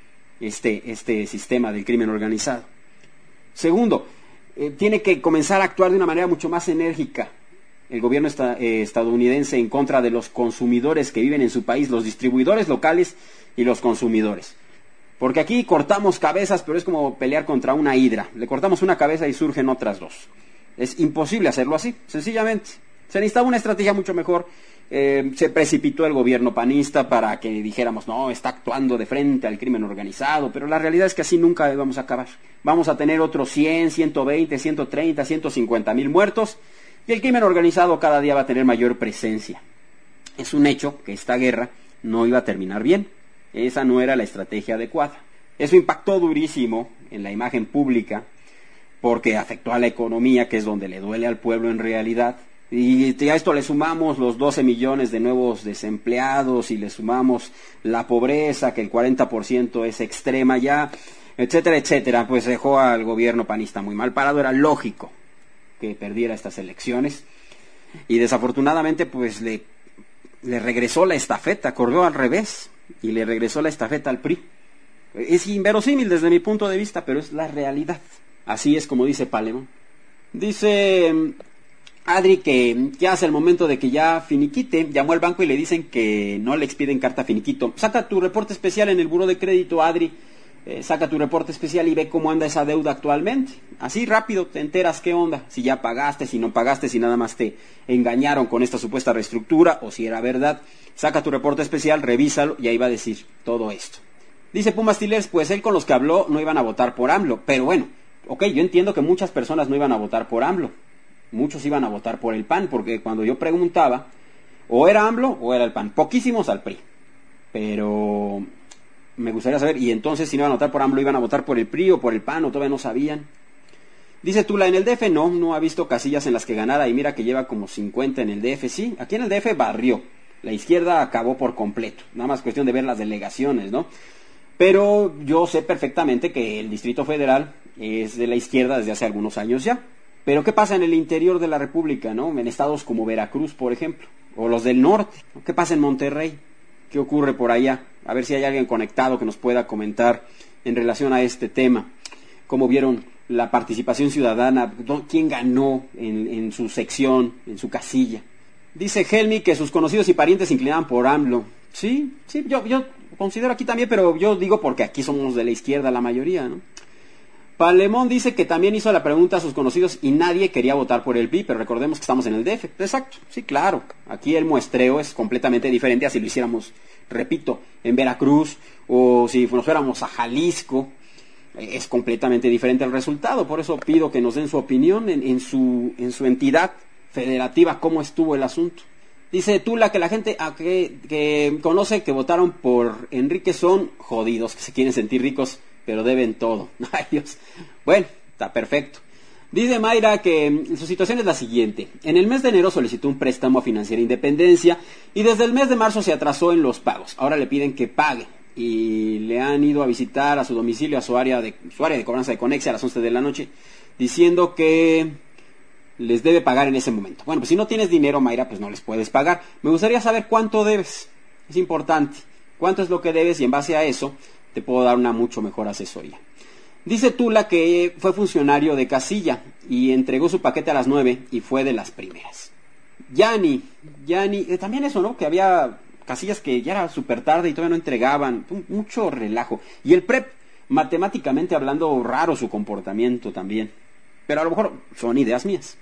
este sistema del crimen organizado. Segundo, tiene que comenzar a actuar de una manera mucho más enérgica el gobierno estadounidense en contra de los consumidores que viven en su país, los distribuidores locales y los consumidores. Porque aquí cortamos cabezas, pero es como pelear contra una hidra. Le cortamos una cabeza y surgen otras dos. Es imposible hacerlo así, sencillamente. Se necesitaba una estrategia mucho mejor. Se precipitó el gobierno panista para que dijéramos, no, está actuando de frente al crimen organizado, pero la realidad es que así nunca vamos a acabar. Vamos a tener otros 100, 120, 130, 150 mil muertos, y el crimen organizado cada día va a tener mayor presencia. Es un hecho que esta guerra no iba a terminar bien. Esa no era la estrategia adecuada. Eso impactó durísimo en la imagen pública porque afectó a la economía, que es donde le duele al pueblo en realidad. Y a esto le sumamos los 12 millones de nuevos desempleados y le sumamos la pobreza, que el 40% es extrema ya, etcétera, etcétera. Pues dejó al gobierno panista muy mal parado. Era lógico que perdiera estas elecciones. Y desafortunadamente pues le regresó la estafeta, corrió al revés y le regresó la estafeta al PRI. Es inverosímil desde mi punto de vista, pero es la realidad. Así es como dice Palemón. Dice Adri que ya hace el momento de que ya finiquite, llamó al banco y le dicen que no le expiden carta finiquito. Saca tu reporte especial en el buró de crédito, Adri. Saca tu reporte especial y ve cómo anda esa deuda actualmente. Así rápido te enteras qué onda, si ya pagaste, si no pagaste, si nada más te engañaron con esta supuesta reestructura o si era verdad. Saca tu reporte especial, revísalo y ahí va a decir todo esto. Dice Pumas Tilers, pues él con los que habló no iban a votar por AMLO, pero bueno, ok, yo entiendo que muchas personas no iban a votar por AMLO, muchos iban a votar por el PAN, porque cuando yo preguntaba, o era AMLO o era el PAN, poquísimos al PRI, pero me gustaría saber, y entonces si no iban a votar por AMLO, iban a votar por el PRI o por el PAN, o todavía no sabían. Dice Tula, en el DF no ha visto casillas en las que ganara, y mira que lleva como 50 en el DF, sí, aquí en el DF barrió, la izquierda acabó por completo, nada más cuestión de ver las delegaciones, ¿no? Pero yo sé perfectamente que el Distrito Federal es de la izquierda desde hace algunos años ya. Pero ¿qué pasa en el interior de la República, no? En estados como Veracruz, por ejemplo, o los del norte, ¿no? ¿Qué pasa en Monterrey? ¿Qué ocurre por allá? A ver si hay alguien conectado que nos pueda comentar en relación a este tema. ¿Cómo vieron la participación ciudadana? ¿Quién ganó en su sección, en su casilla? Dice Helmi que sus conocidos y parientes se inclinaban por AMLO. Sí, yo considero aquí también, pero yo digo porque aquí somos de la izquierda la mayoría, ¿no? Palemón dice que también hizo la pregunta a sus conocidos y nadie quería votar por el PRI, pero recordemos que estamos en el DF. Exacto, sí, claro. Aquí el muestreo es completamente diferente a si lo hiciéramos, repito, en Veracruz o si nos fuéramos a Jalisco. Es completamente diferente el resultado. Por eso pido que nos den su opinión en su entidad federativa, cómo estuvo el asunto. Dice Tula que la gente que conoce que votaron por Enrique son jodidos, que se quieren sentir ricos, pero deben todo. Ay, Dios. Bueno, está perfecto. Dice Mayra que su situación es la siguiente. En el mes de enero solicitó un préstamo a Financiera Independencia y desde el mes de marzo se atrasó en los pagos. Ahora le piden que pague y le han ido a visitar a su domicilio, a su área de cobranza de Conexia a las 11 de la noche, diciendo que les debe pagar en ese momento. Bueno, pues si no tienes dinero, Mayra, pues no les puedes pagar. Me gustaría saber cuánto debes. Es importante. ¿Cuánto es lo que debes? Y en base a eso te puedo dar una mucho mejor asesoría. Dice Tula que fue funcionario de casilla y entregó su paquete a las 9 y fue de las primeras. Yani, también eso, ¿no? Que había casillas que ya era súper tarde y todavía no entregaban. Mucho relajo. Y el PREP, matemáticamente hablando, raro su comportamiento también. Pero a lo mejor son ideas mías.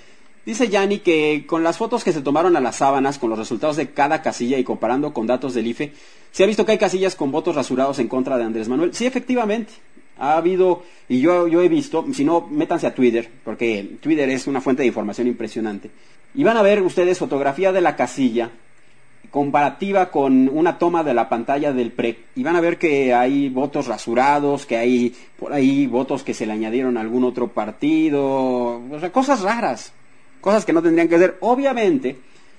Dice Yani que con las fotos que se tomaron a las sábanas, con los resultados de cada casilla y comparando con datos del IFE, se ha visto que hay casillas con votos rasurados en contra de Andrés Manuel. Sí, efectivamente, ha habido, y yo he visto, si no, métanse a Twitter, porque Twitter es una fuente de información impresionante. Y van a ver ustedes fotografía de la casilla, comparativa con una toma de la pantalla del PREP, y van a ver que hay votos rasurados, que hay por ahí votos que se le añadieron a algún otro partido, o sea, cosas raras. Cosas que no tendrían que ser. Obviamente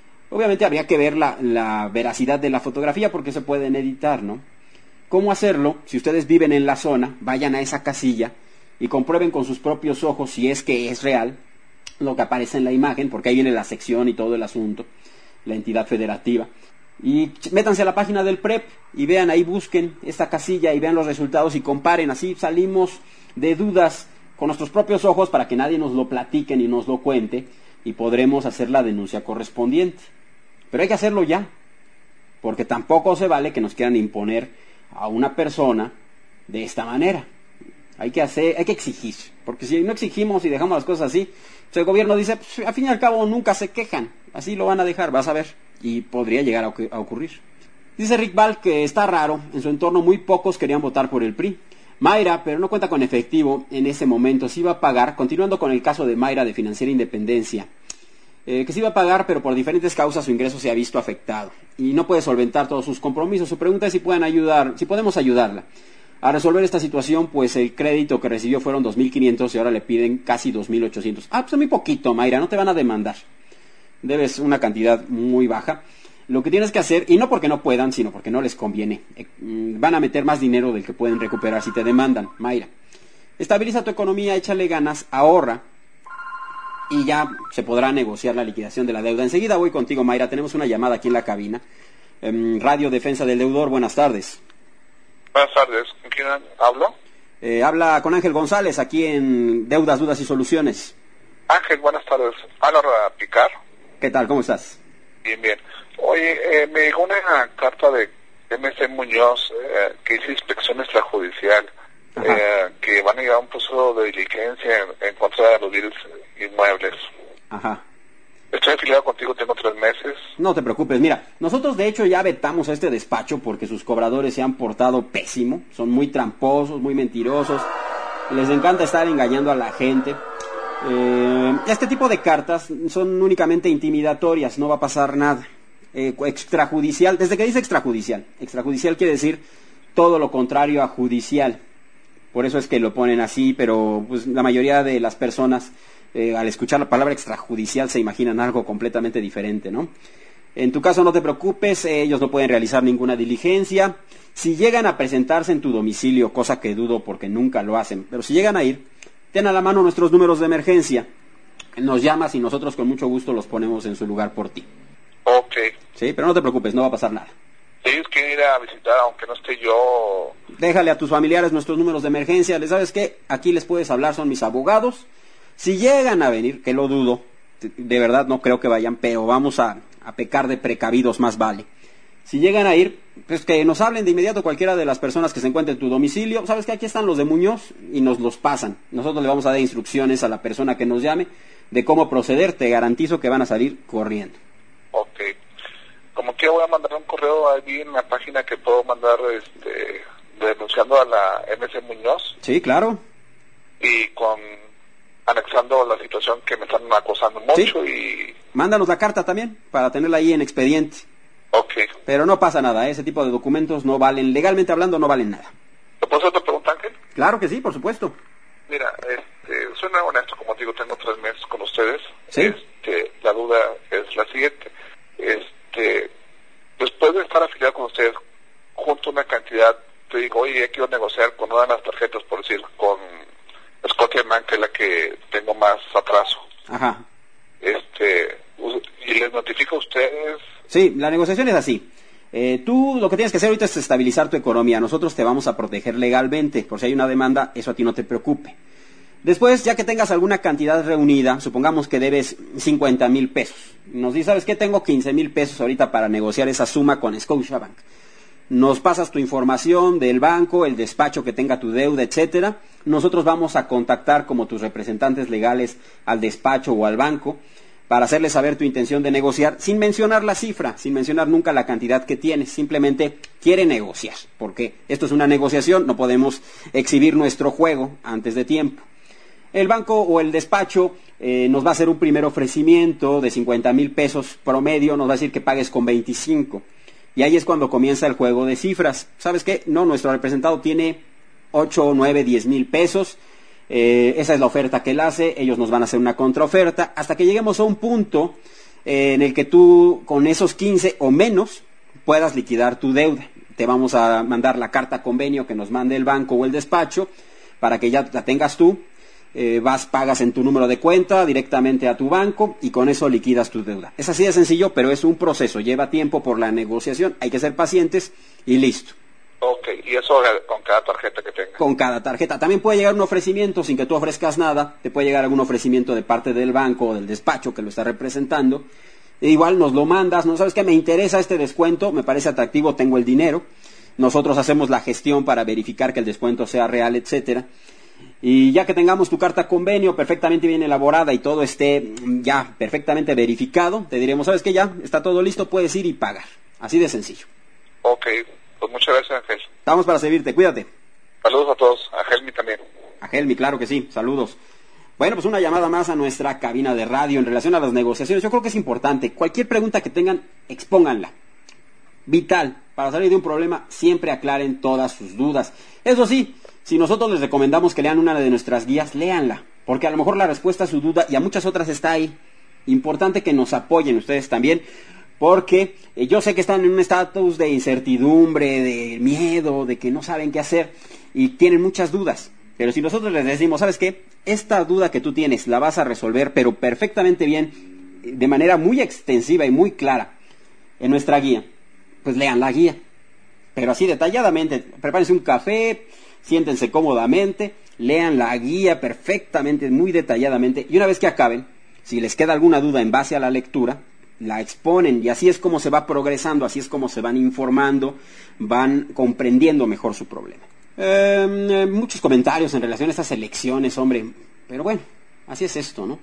habría que ver la veracidad de la fotografía porque se pueden editar, ¿no? ¿Cómo hacerlo? Si ustedes viven en la zona, vayan a esa casilla y comprueben con sus propios ojos si es que es real lo que aparece en la imagen, porque ahí viene la sección y todo el asunto, la entidad federativa. Y métanse a la página del PREP y vean, ahí busquen esta casilla y vean los resultados y comparen. Así salimos de dudas con nuestros propios ojos para que nadie nos lo platique ni nos lo cuente. Y podremos hacer la denuncia correspondiente. Pero hay que hacerlo ya, porque tampoco se vale que nos quieran imponer a una persona de esta manera. Hay que exigir, porque si no exigimos y dejamos las cosas así, pues el gobierno dice, pues, al fin y al cabo nunca se quejan, así lo van a dejar, vas a ver, y podría llegar a ocurrir. Dice Rick Ball que está raro, en su entorno muy pocos querían votar por el PRI. Mayra, pero no cuenta con efectivo en ese momento, sí va a pagar, continuando con el caso de Mayra de Financiera Independencia. que sí va a pagar, pero por diferentes causas su ingreso se ha visto afectado y no puede solventar todos sus compromisos. Su pregunta es si podemos ayudarla a resolver esta situación, pues el crédito que recibió fueron 2.500 y ahora le piden casi 2.800. Pues es muy poquito, Mayra, no te van a demandar. Debes una cantidad muy baja. Lo que tienes que hacer, y no porque no puedan, sino porque no les conviene, van a meter más dinero del que pueden recuperar si te demandan, Mayra. Estabiliza tu economía, échale ganas, ahorra, y ya se podrá negociar la liquidación de la deuda. Enseguida voy contigo, Mayra, tenemos una llamada aquí en la cabina. Radio Defensa del Deudor, buenas tardes. Buenas tardes, ¿con quién hablo? Habla con Ángel González, aquí en Deudas, Dudas y Soluciones. Ángel, buenas tardes. Ana Picar. ¿Qué tal? ¿Cómo estás? Bien, bien. Oye, me llegó una carta de MC Muñoz que hizo inspección extrajudicial, que van a llevar un proceso de diligencia en contra de los bienes inmuebles. Ajá. Estoy afiliado contigo, tengo 3 meses. No te preocupes, mira, nosotros de hecho ya vetamos a este despacho porque sus cobradores se han portado pésimo, son muy tramposos, muy mentirosos, les encanta estar engañando a la gente. Este tipo de cartas son únicamente intimidatorias, no va a pasar nada. Extrajudicial, desde que dice extrajudicial quiere decir todo lo contrario a judicial. Por eso es que lo ponen así, pero pues la mayoría de las personas al escuchar la palabra extrajudicial se imaginan algo completamente diferente, ¿no? En tu caso no te preocupes, ellos no pueden realizar ninguna diligencia. Si llegan a presentarse en tu domicilio, cosa que dudo porque nunca lo hacen, pero si llegan a ir, ten a la mano nuestros números de emergencia, nos llamas y nosotros con mucho gusto los ponemos en su lugar por ti. Ok. Sí, pero no te preocupes, no va a pasar nada. Si ellos quieren ir a visitar, aunque no esté yo... Déjale a tus familiares nuestros números de emergencia, ¿les sabes qué? Aquí les puedes hablar, son mis abogados. Si llegan a venir, que lo dudo, de verdad no creo que vayan, pero vamos a pecar de precavidos, más vale. Si llegan a ir, pues que nos hablen de inmediato cualquiera de las personas que se encuentren en tu domicilio. ¿Sabes qué? Aquí están los de Muñoz y nos los pasan. Nosotros le vamos a dar instrucciones a la persona que nos llame de cómo proceder. Te garantizo que van a salir corriendo. Ok. Como que voy a mandar un correo ahí en la página que puedo mandar denunciando a la MC Muñoz. Sí, claro. Y anexando la situación que me están acosando mucho. Sí. Y mándanos la carta también para tenerla ahí en expediente. Ok. Pero no pasa nada, ese tipo de documentos no valen, legalmente hablando, no valen nada. ¿Te puedo hacer otra pregunta, Ángel? Claro que sí, por supuesto. Mira, soy muy honesto, como digo, tengo 3 meses con ustedes. Sí. La duda es la siguiente. Después de estar afiliado con ustedes, junto a una cantidad, te digo, oye, quiero negociar con una de las tarjetas, por decir, con Scotiabank, que es la que tengo más atraso. Ajá. Y les notifico a ustedes. Sí, la negociación es así. Tú lo que tienes que hacer ahorita es estabilizar tu economía. Nosotros te vamos a proteger legalmente. Por si hay una demanda, eso a ti no te preocupe. Después, ya que tengas alguna cantidad reunida, supongamos que debes 50,000 pesos. Nos dices, ¿sabes qué? Tengo 15,000 pesos ahorita para negociar esa suma con Scotiabank. Nos pasas tu información del banco, el despacho que tenga tu deuda, etcétera. Nosotros vamos a contactar como tus representantes legales al despacho o al banco para hacerles saber tu intención de negociar, sin mencionar la cifra, sin mencionar nunca la cantidad que tienes, simplemente quiere negociar, porque esto es una negociación, no podemos exhibir nuestro juego antes de tiempo. El banco o el despacho nos va a hacer un primer ofrecimiento de 50,000 pesos promedio, nos va a decir que pagues con 25, y ahí es cuando comienza el juego de cifras. ¿Sabes qué? No, nuestro representado tiene 8, 9, 10,000 pesos, esa es la oferta que él hace, ellos nos van a hacer una contraoferta, hasta que lleguemos a un punto en el que tú con esos 15 o menos puedas liquidar tu deuda. Te vamos a mandar la carta convenio que nos mande el banco o el despacho para que ya la tengas tú, pagas en tu número de cuenta directamente a tu banco y con eso liquidas tu deuda. Es así de sencillo, pero es un proceso, lleva tiempo por la negociación, hay que ser pacientes y listo. Ok, y eso con cada tarjeta que tenga. Con cada tarjeta. También puede llegar un ofrecimiento sin que tú ofrezcas nada. Te puede llegar algún ofrecimiento de parte del banco o del despacho que lo está representando. E igual nos lo mandas. ¿No sabes qué? Me interesa este descuento, me parece atractivo, tengo el dinero. Nosotros hacemos la gestión para verificar que el descuento sea real, etcétera. Y ya que tengamos tu carta convenio perfectamente bien elaborada y todo esté ya perfectamente verificado, te diremos, ¿sabes qué? Ya está todo listo, puedes ir y pagar. Así de sencillo. Ok. Pues muchas gracias, Ángel. Estamos para servirte, cuídate. Saludos a todos, a Helmi también. A Helmi, claro que sí, saludos. Bueno, pues una llamada más a nuestra cabina de radio en relación a las negociaciones. Yo creo que es importante. Cualquier pregunta que tengan, expónganla. Vital. Para salir de un problema, siempre aclaren todas sus dudas. Eso sí, si nosotros les recomendamos que lean una de nuestras guías, léanla. Porque a lo mejor la respuesta a su duda y a muchas otras está ahí. Importante que nos apoyen ustedes también. Porque yo sé que están en un estatus de incertidumbre, de miedo, de que no saben qué hacer y tienen muchas dudas. Pero si nosotros les decimos, ¿sabes qué? Esta duda que tú tienes la vas a resolver, pero perfectamente bien, de manera muy extensiva y muy clara en nuestra guía. Pues lean la guía, pero así detalladamente. Prepárense un café, siéntense cómodamente, lean la guía perfectamente, muy detalladamente. Y una vez que acaben, si les queda alguna duda en base a la lectura, la exponen. Y así es como se va progresando, así es como se van informando, van comprendiendo mejor su problema. Muchos comentarios en relación a estas elecciones, hombre. Pero bueno, así es esto, ¿no?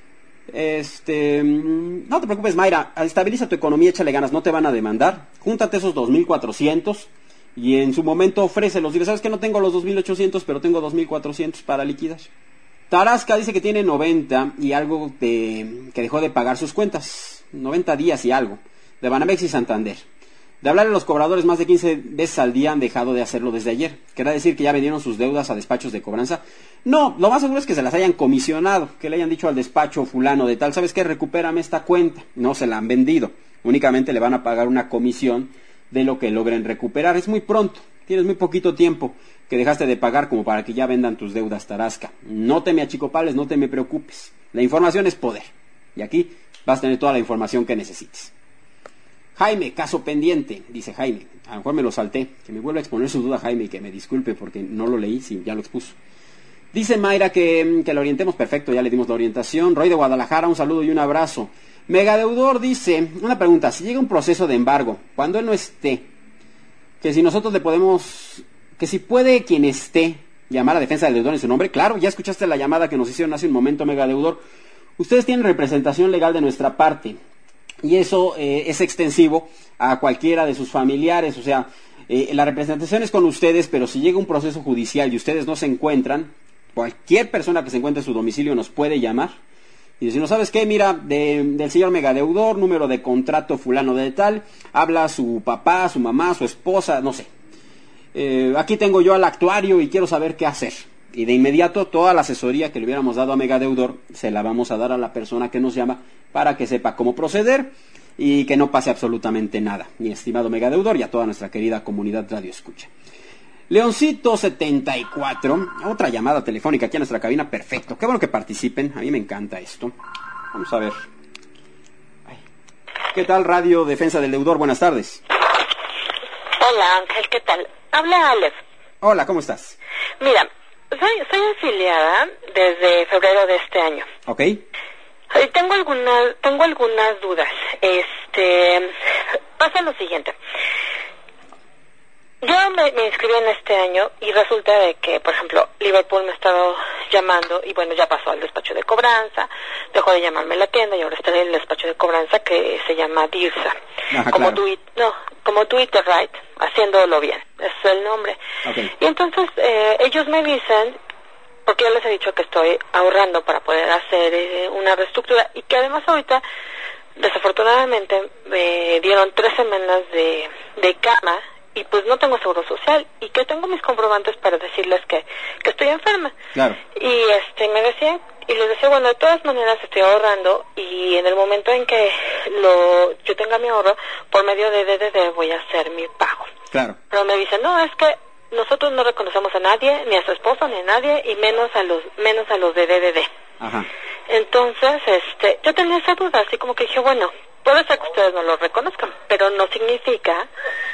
No te preocupes, Mayra. Estabiliza tu economía, échale ganas, no te van a demandar. Júntate esos 2,400 y en su momento ofrécelos. Dile, ¿sabes que no tengo los 2,800, pero tengo 2,400 para liquidar? Tarasca dice que tiene 90 y algo que dejó de pagar sus cuentas. 90 días y algo. De Banamex y Santander. De hablar a los cobradores más de 15 veces al día han dejado de hacerlo desde ayer. ¿Querrá decir que ya vendieron sus deudas a despachos de cobranza? No, lo más seguro es que se las hayan comisionado, que le hayan dicho al despacho fulano de tal, ¿sabes qué? Recupérame esta cuenta. No se la han vendido, únicamente le van a pagar una comisión de lo que logren recuperar. Es muy pronto, tienes muy poquito tiempo que dejaste de pagar como para que ya vendan tus deudas, Tarasca. No te me achicopales, no te me preocupes. La información es poder, y aquí vas a tener toda la información que necesites. Jaime, caso pendiente, dice Jaime. A lo mejor me lo salté. Que me vuelva a exponer su duda, Jaime, y que me disculpe porque no lo leí, sí, ya lo expuso. Dice Mayra que la orientemos. Perfecto, ya le dimos la orientación. Roy de Guadalajara, un saludo y un abrazo. Megadeudor dice, una pregunta, si llega un proceso de embargo, cuando él no esté, que si nosotros le podemos, que si puede quien esté llamar a defensa del deudor en su nombre. Claro, ya escuchaste la llamada que nos hicieron hace un momento, Megadeudor. Ustedes tienen representación legal de nuestra parte. Y eso es extensivo a cualquiera de sus familiares, o sea, la representación es con ustedes, pero si llega un proceso judicial y ustedes no se encuentran, cualquier persona que se encuentre en su domicilio nos puede llamar y decir, no sabes qué, mira, del señor megadeudor, número de contrato fulano de tal, habla su papá, su mamá, su esposa, no sé. Aquí tengo yo al actuario y quiero saber qué hacer. Y de inmediato toda la asesoría que le hubiéramos dado a Megadeudor se la vamos a dar a la persona que nos llama para que sepa cómo proceder y que no pase absolutamente nada. Mi estimado Megadeudor y a toda nuestra querida comunidad Radio Escucha. Leoncito 74, otra llamada telefónica aquí a nuestra cabina. Perfecto, qué bueno que participen, a mí me encanta esto. Vamos a ver. ¿Qué tal, Radio Defensa del Deudor? Buenas tardes. Hola, Ángel, ¿qué tal? Habla Aleph. Hola, ¿cómo estás? Mira, soy afiliada desde febrero de este año. Ok. Y tengo algunas dudas. Pasa lo siguiente. Yo me inscribí en este año y resulta de que, por ejemplo, Liverpool me ha estado llamando y bueno, ya pasó al despacho de cobranza, dejó de llamarme la tienda y ahora está en el despacho de cobranza que se llama Dirsa. Ajá, como claro. como Do It Right, haciéndolo bien, ese es el nombre. Okay. Y entonces ellos me dicen, porque yo les he dicho que estoy ahorrando para poder hacer una reestructura y que además ahorita desafortunadamente me dieron 3 semanas de cama y pues no tengo seguro social y que tengo mis comprobantes para decirles que estoy enferma. Claro. Y me decían, y les decía, bueno, de todas maneras estoy ahorrando y en el momento en que yo tenga mi ahorro, por medio de DDD voy a hacer mi pago. Claro. Pero me dicen, no, es que nosotros no reconocemos a nadie, ni a su esposo, ni a nadie, y menos a los de DDD. Ajá. Entonces, yo tenía esa duda, así como que dije, bueno, puede ser que ustedes no lo reconozcan, pero no significa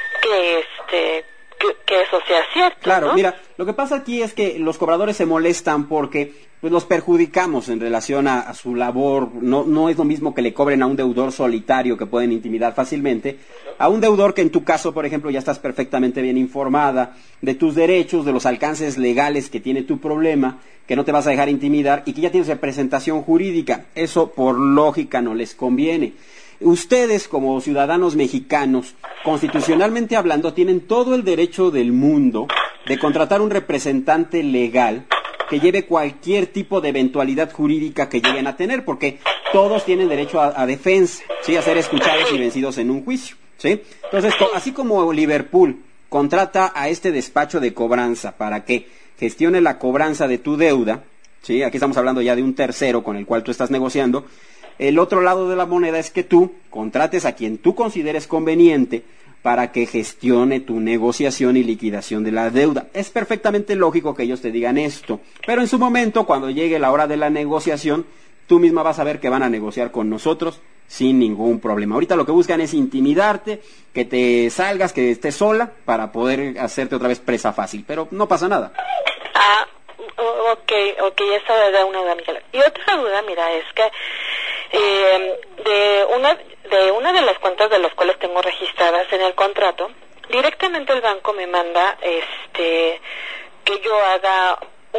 que eso sea cierto. Claro, ¿no? Mira, lo que pasa aquí es que los cobradores se molestan porque pues los perjudicamos en relación a su labor. No es lo mismo que le cobren a un deudor solitario que pueden intimidar fácilmente, a un deudor que en tu caso, por ejemplo, ya estás perfectamente bien informada de tus derechos, de los alcances legales que tiene tu problema, que no te vas a dejar intimidar y que ya tienes representación jurídica. Eso por lógica no les conviene. Ustedes, como ciudadanos mexicanos, constitucionalmente hablando, tienen todo el derecho del mundo de contratar un representante legal que lleve cualquier tipo de eventualidad jurídica que lleguen a tener, porque todos tienen derecho a defensa, ¿sí? A ser escuchados y vencidos en un juicio, ¿sí? Entonces, así como Liverpool contrata a este despacho de cobranza para que gestione la cobranza de tu deuda, ¿sí? Aquí estamos hablando ya de un tercero con el cual tú estás negociando. El otro lado de la moneda es que tú contrates a quien tú consideres conveniente para que gestione tu negociación y liquidación de la deuda. Es perfectamente lógico que ellos te digan esto, pero en su momento, cuando llegue la hora de la negociación, tú misma vas a ver que van a negociar con nosotros sin ningún problema. Ahorita lo que buscan es intimidarte, que te salgas, que estés sola, para poder hacerte otra vez presa fácil, pero no pasa nada. Ok, esa era una duda, Miguel. Y otra duda, mira, es que de una de las cuentas de las cuales tengo registradas en el contrato, directamente el banco me manda que yo haga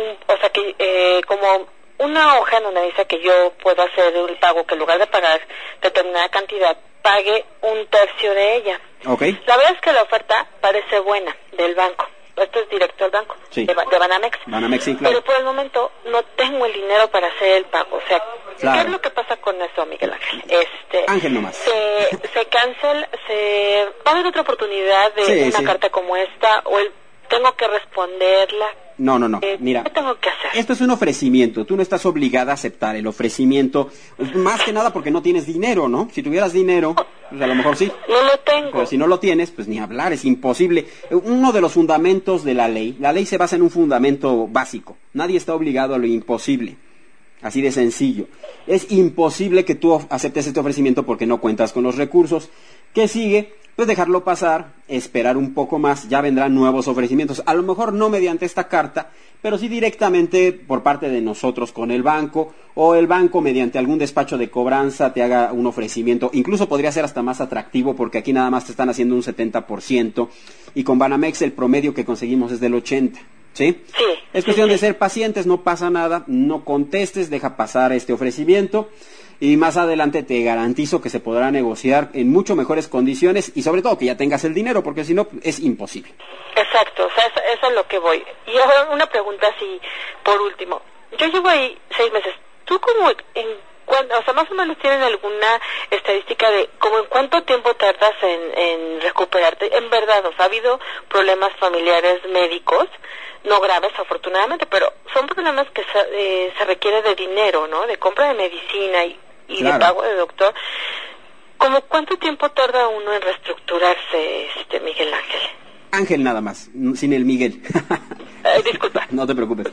como una hoja en donde dice que yo puedo hacer el pago, que en lugar de pagar determinada cantidad, pague un tercio de ella. Okay. La verdad es que la oferta parece buena del banco. Esto es directo al banco, sí, de Banamex. Banamex, sí, claro. Pero por el momento no tengo el dinero para hacer el pago. O sea, claro. ¿Qué es lo que pasa con eso, Miguel Ángel? Ángel nomás. Se cancela, ¿va a haber otra oportunidad de una carta como esta? ¿O tengo que responderla? No. Mira, ¿qué tengo que hacer? Esto es un ofrecimiento. Tú no estás obligada a aceptar el ofrecimiento. Más que nada porque no tienes dinero, ¿no? Si tuvieras dinero, pues a lo mejor sí. No lo tengo. Pero si no lo tienes, pues ni hablar, es imposible. Uno de los fundamentos de la ley se basa en un fundamento básico. Nadie está obligado a lo imposible. Así de sencillo. Es imposible que tú aceptes este ofrecimiento porque no cuentas con los recursos. ¿Qué sigue? Pues dejarlo pasar, esperar un poco más, ya vendrán nuevos ofrecimientos. A lo mejor no mediante esta carta, pero sí directamente por parte de nosotros con el banco, o el banco mediante algún despacho de cobranza te haga un ofrecimiento. Incluso podría ser hasta más atractivo porque aquí nada más te están haciendo un 70% y con Banamex el promedio que conseguimos es del 80%. ¿Sí? Sí. Es cuestión de ser pacientes, no pasa nada, no contestes, deja pasar este ofrecimiento y más adelante te garantizo que se podrá negociar en mucho mejores condiciones y sobre todo que ya tengas el dinero, porque si no es imposible. Exacto, o sea, eso es lo que voy. Y ahora una pregunta así, por último. Yo llevo ahí 6 meses. ¿Tú más o menos tienen alguna estadística de como en cuánto tiempo tardas en recuperarte? En verdad, ha habido problemas familiares médicos, no graves afortunadamente, pero son problemas que se requiere de dinero, ¿no? De compra de medicina y claro, de pago de doctor. ¿Cómo cuánto tiempo tarda uno en reestructurarse, Miguel Ángel? Ángel nada más, sin el Miguel. Disculpa. No te preocupes.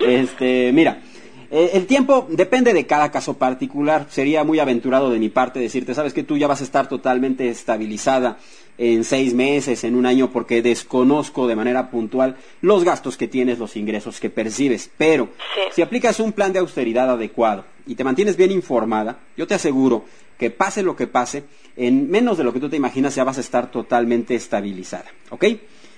Mira, el tiempo depende de cada caso particular. Sería muy aventurado de mi parte decirte, sabes que tú ya vas a estar totalmente estabilizada en 6 meses, en un año, porque desconozco de manera puntual los gastos que tienes, los ingresos que percibes. Pero si aplicas un plan de austeridad adecuado y te mantienes bien informada, yo te aseguro que pase lo que pase, en menos de lo que tú te imaginas ya vas a estar totalmente estabilizada, ¿ok?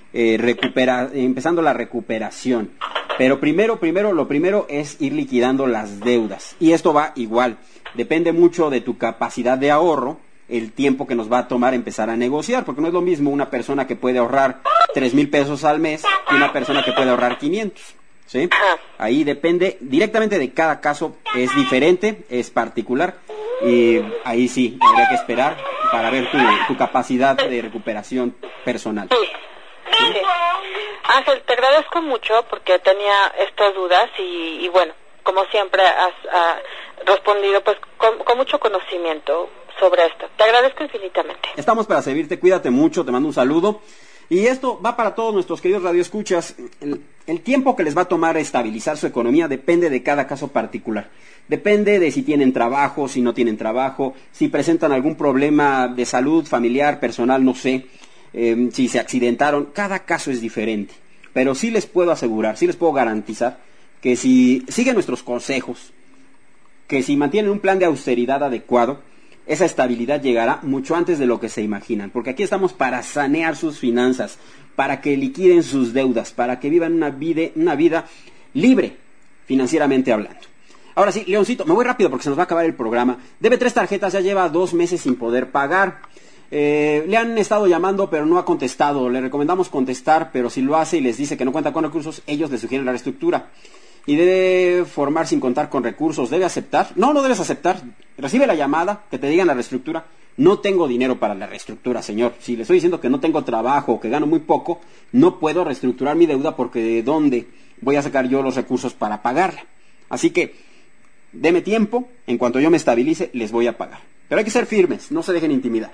Empezando la recuperación. Pero lo primero es ir liquidando las deudas. Y esto va igual. Depende mucho de tu capacidad de ahorro, el tiempo que nos va a tomar empezar a negociar, porque no es lo mismo una persona que puede ahorrar 3,000 pesos al mes que una persona que puede ahorrar 500, ¿sí? Ahí depende directamente de cada caso, es diferente, es particular, y ahí sí, habría que esperar para ver tu capacidad de recuperación personal. Sí. Ángel, te agradezco mucho porque tenía estas dudas y bueno, como siempre has respondido pues con mucho conocimiento sobre esto. Te agradezco infinitamente. Estamos para servirte, cuídate mucho, te mando un saludo. Y esto va para todos nuestros queridos radioescuchas. El tiempo que les va a tomar estabilizar su economía depende de cada caso particular. Depende de si tienen trabajo, si no tienen trabajo, si presentan algún problema de salud familiar, personal, no sé, si se accidentaron. Cada caso es diferente. Pero sí les puedo asegurar, sí les puedo garantizar que si siguen nuestros consejos, que si mantienen un plan de austeridad adecuado, esa estabilidad llegará mucho antes de lo que se imaginan, porque aquí estamos para sanear sus finanzas, para que liquiden sus deudas, para que vivan una vida libre, financieramente hablando. Ahora sí, Leoncito, me voy rápido porque se nos va a acabar el programa. Debe 3 tarjetas, ya lleva 2 meses sin poder pagar. Le han estado llamando pero no ha contestado. Le recomendamos contestar, pero si lo hace y les dice que no cuenta con recursos, ellos le sugieren la reestructura. y debe formar sin contar con recursos. ¿Debe aceptar? No, no debes aceptar. Recibe la llamada, que te digan la reestructura. No tengo dinero para la reestructura, señor. Si le estoy diciendo que no tengo trabajo o que gano muy poco, no puedo reestructurar mi deuda porque ¿de dónde voy a sacar yo los recursos para pagarla? Así que, deme tiempo, en cuanto yo me estabilice, les voy a pagar. Pero hay que ser firmes, no se dejen intimidar.